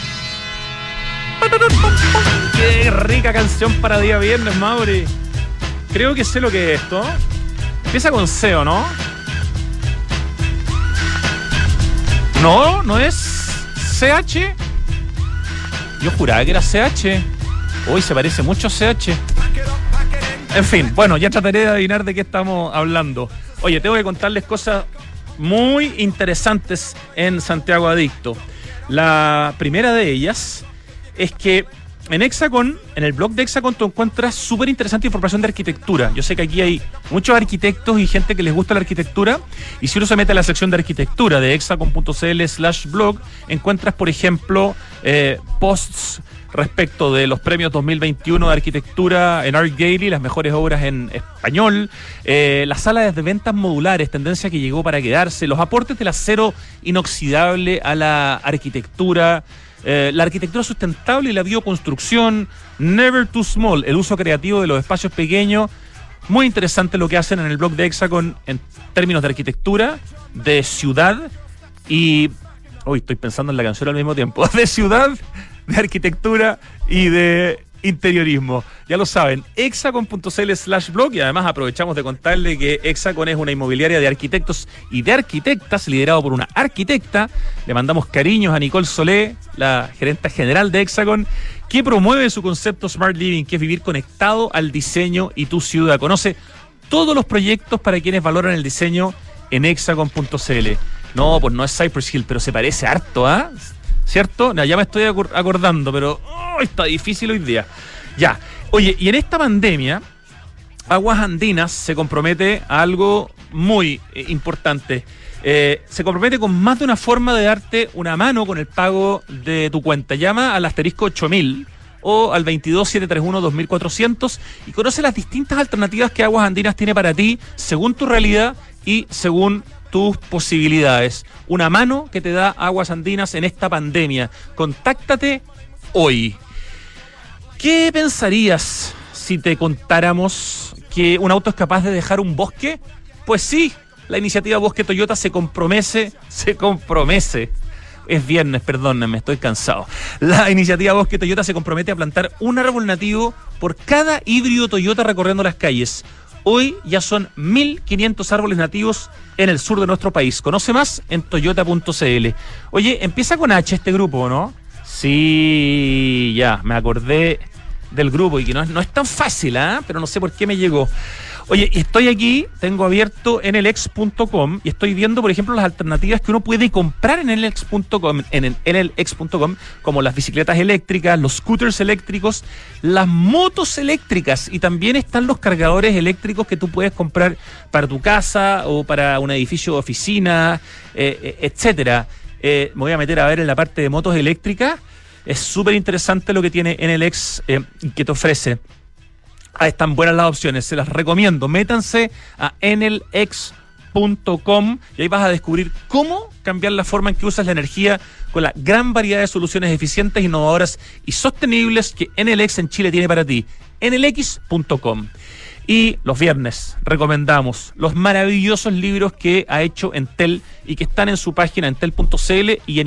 Qué rica canción para día viernes, Mauri. Creo que sé lo que es esto. Empieza con C, ¿o no? No, no es CH. Yo juraba que era CH. Uy, se parece mucho a CH. En fin, bueno, ya trataré de adivinar de qué estamos hablando. Oye, tengo que contarles cosas muy interesantes en Santiago Adicto. La primera de ellas es que en Hexacon, en el blog de Hexacon, tú encuentras súper interesante información de arquitectura. Yo sé que aquí hay muchos arquitectos y gente que les gusta la arquitectura, y si uno se mete a la sección de arquitectura de hexacon.cl/blog, encuentras, por ejemplo, posts respecto de los premios 2021 de arquitectura en ArtGallery, las mejores obras en español, las salas de ventas modulares, tendencia que llegó para quedarse, los aportes del acero inoxidable a la arquitectura, la arquitectura sustentable y la bioconstrucción, Never Too Small, el uso creativo de los espacios pequeños. Muy interesante lo que hacen en el blog de Hexacon en términos de arquitectura, de ciudad y... Uy, estoy pensando en la canción al mismo tiempo. De ciudad, de arquitectura y de interiorismo. Ya lo saben, hexacon.cl/blog, y además aprovechamos de contarle que Hexacon es una inmobiliaria de arquitectos y de arquitectas, liderado por una arquitecta. Le mandamos cariños a Nicole Solé, la gerente general de Hexacon, que promueve su concepto Smart Living, que es vivir conectado al diseño y tu ciudad. Conoce todos los proyectos para quienes valoran el diseño en hexacon.cl. No, pues no es Cypress Hill, pero se parece harto, ¿ah? ¿Cierto? Ya me estoy acordando, pero está difícil hoy día. Ya. Oye, y en esta pandemia, Aguas Andinas se compromete a algo muy importante. Se compromete con más de una forma de darte una mano con el pago de tu cuenta. Llama al asterisco 8000 o al 22-731-2400 y conoce las distintas alternativas que Aguas Andinas tiene para ti, según tu realidad y según tus posibilidades. Una mano que te da Aguas Andinas en esta pandemia. Contáctate hoy. ¿Qué pensarías si te contáramos que un auto es capaz de dejar un bosque? Pues sí, la iniciativa Bosque Toyota se compromete. Es viernes, perdónenme, estoy cansado. La iniciativa Bosque Toyota se compromete a plantar un árbol nativo por cada híbrido Toyota recorriendo las calles. Hoy ya son 1.500 árboles nativos en el sur de nuestro país. Conoce más en toyota.cl. Oye, empieza con H este grupo, ¿no? Sí, ya, me acordé del grupo y que no es tan fácil, ¿eh? Pero no sé por qué me llegó. Oye, y estoy aquí, tengo abierto nlx.com y estoy viendo, por ejemplo, las alternativas que uno puede comprar en nlx.com, como las bicicletas eléctricas, los scooters eléctricos, las motos eléctricas, y también están los cargadores eléctricos que tú puedes comprar para tu casa o para un edificio de oficina, etcétera. Me voy a meter a ver en la parte de motos eléctricas. Es súper interesante lo que tiene NLX que te ofrece. Están buenas las opciones, se las recomiendo. Métanse a nlx.com y ahí vas a descubrir cómo cambiar la forma en que usas la energía con la gran variedad de soluciones eficientes, innovadoras y sostenibles que NLX en Chile tiene para ti. nlx.com. Y los viernes recomendamos los maravillosos libros que ha hecho Entel y que están en su página entel.cl y en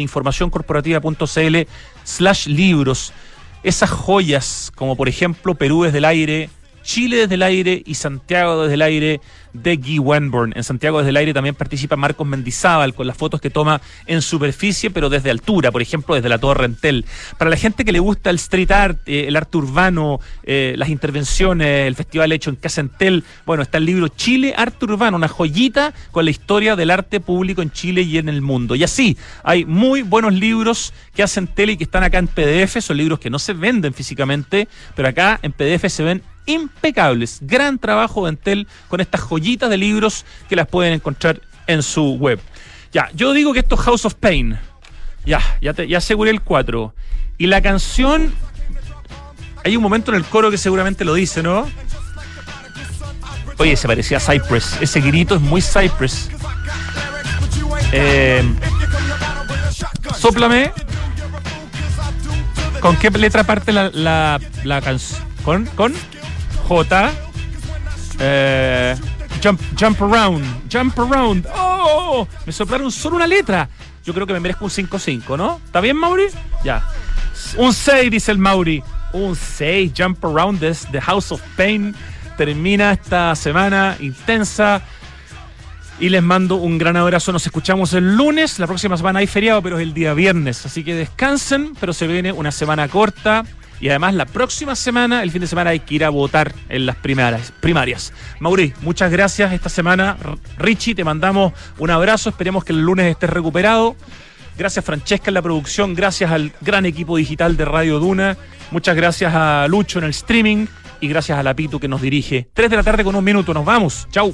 informacioncorporativa.cl/libros. Esas joyas como por ejemplo Perú desde el aire, Chile desde el aire y Santiago desde el aire de Guy Wenborn. En Santiago desde el aire también participa Marcos Mendizábal con las fotos que toma en superficie pero desde altura, por ejemplo desde la Torre Entel. Para la gente que le gusta el street art, el arte urbano, las intervenciones, el festival hecho en Casa Entel, bueno, está el libro Chile Arte Urbano, una joyita con la historia del arte público en Chile y en el mundo. Y así, hay muy buenos libros que hacen Entel y que están acá en PDF, son libros que no se venden físicamente, pero acá en PDF se ven impecables. Gran trabajo de Entel con estas joyitas de libros que las pueden encontrar en su web. Ya, yo digo que esto es House of Pain. Ya aseguré el 4. Y la canción, hay un momento en el coro que seguramente lo dice, ¿no? Oye, se parecía a Cypress. Ese grito es muy Cypress. Sóplame. ¿Con qué letra parte la canción? ¿Con? J. Jump around. Oh, me soplaron solo una letra. Yo creo que me merezco un 5-5, ¿no? ¿Está bien, Mauri? Ya. Un 6, dice el Mauri. Un 6, Jump Around The House of Pain. Termina esta semana intensa. Y les mando un gran abrazo. Nos escuchamos el lunes. La próxima semana hay feriado, pero es el día viernes. Así que descansen, pero se viene una semana corta. Y además la próxima semana, el fin de semana, hay que ir a votar en las primarias. Mauri, muchas gracias esta semana. Richie, te mandamos un abrazo. Esperemos que el lunes estés recuperado. Gracias, Francesca, en la producción. Gracias al gran equipo digital de Radio Duna. Muchas gracias a Lucho en el streaming. Y gracias a la Pitu que nos dirige. 3 de la tarde con 1 minuto. Nos vamos. Chau.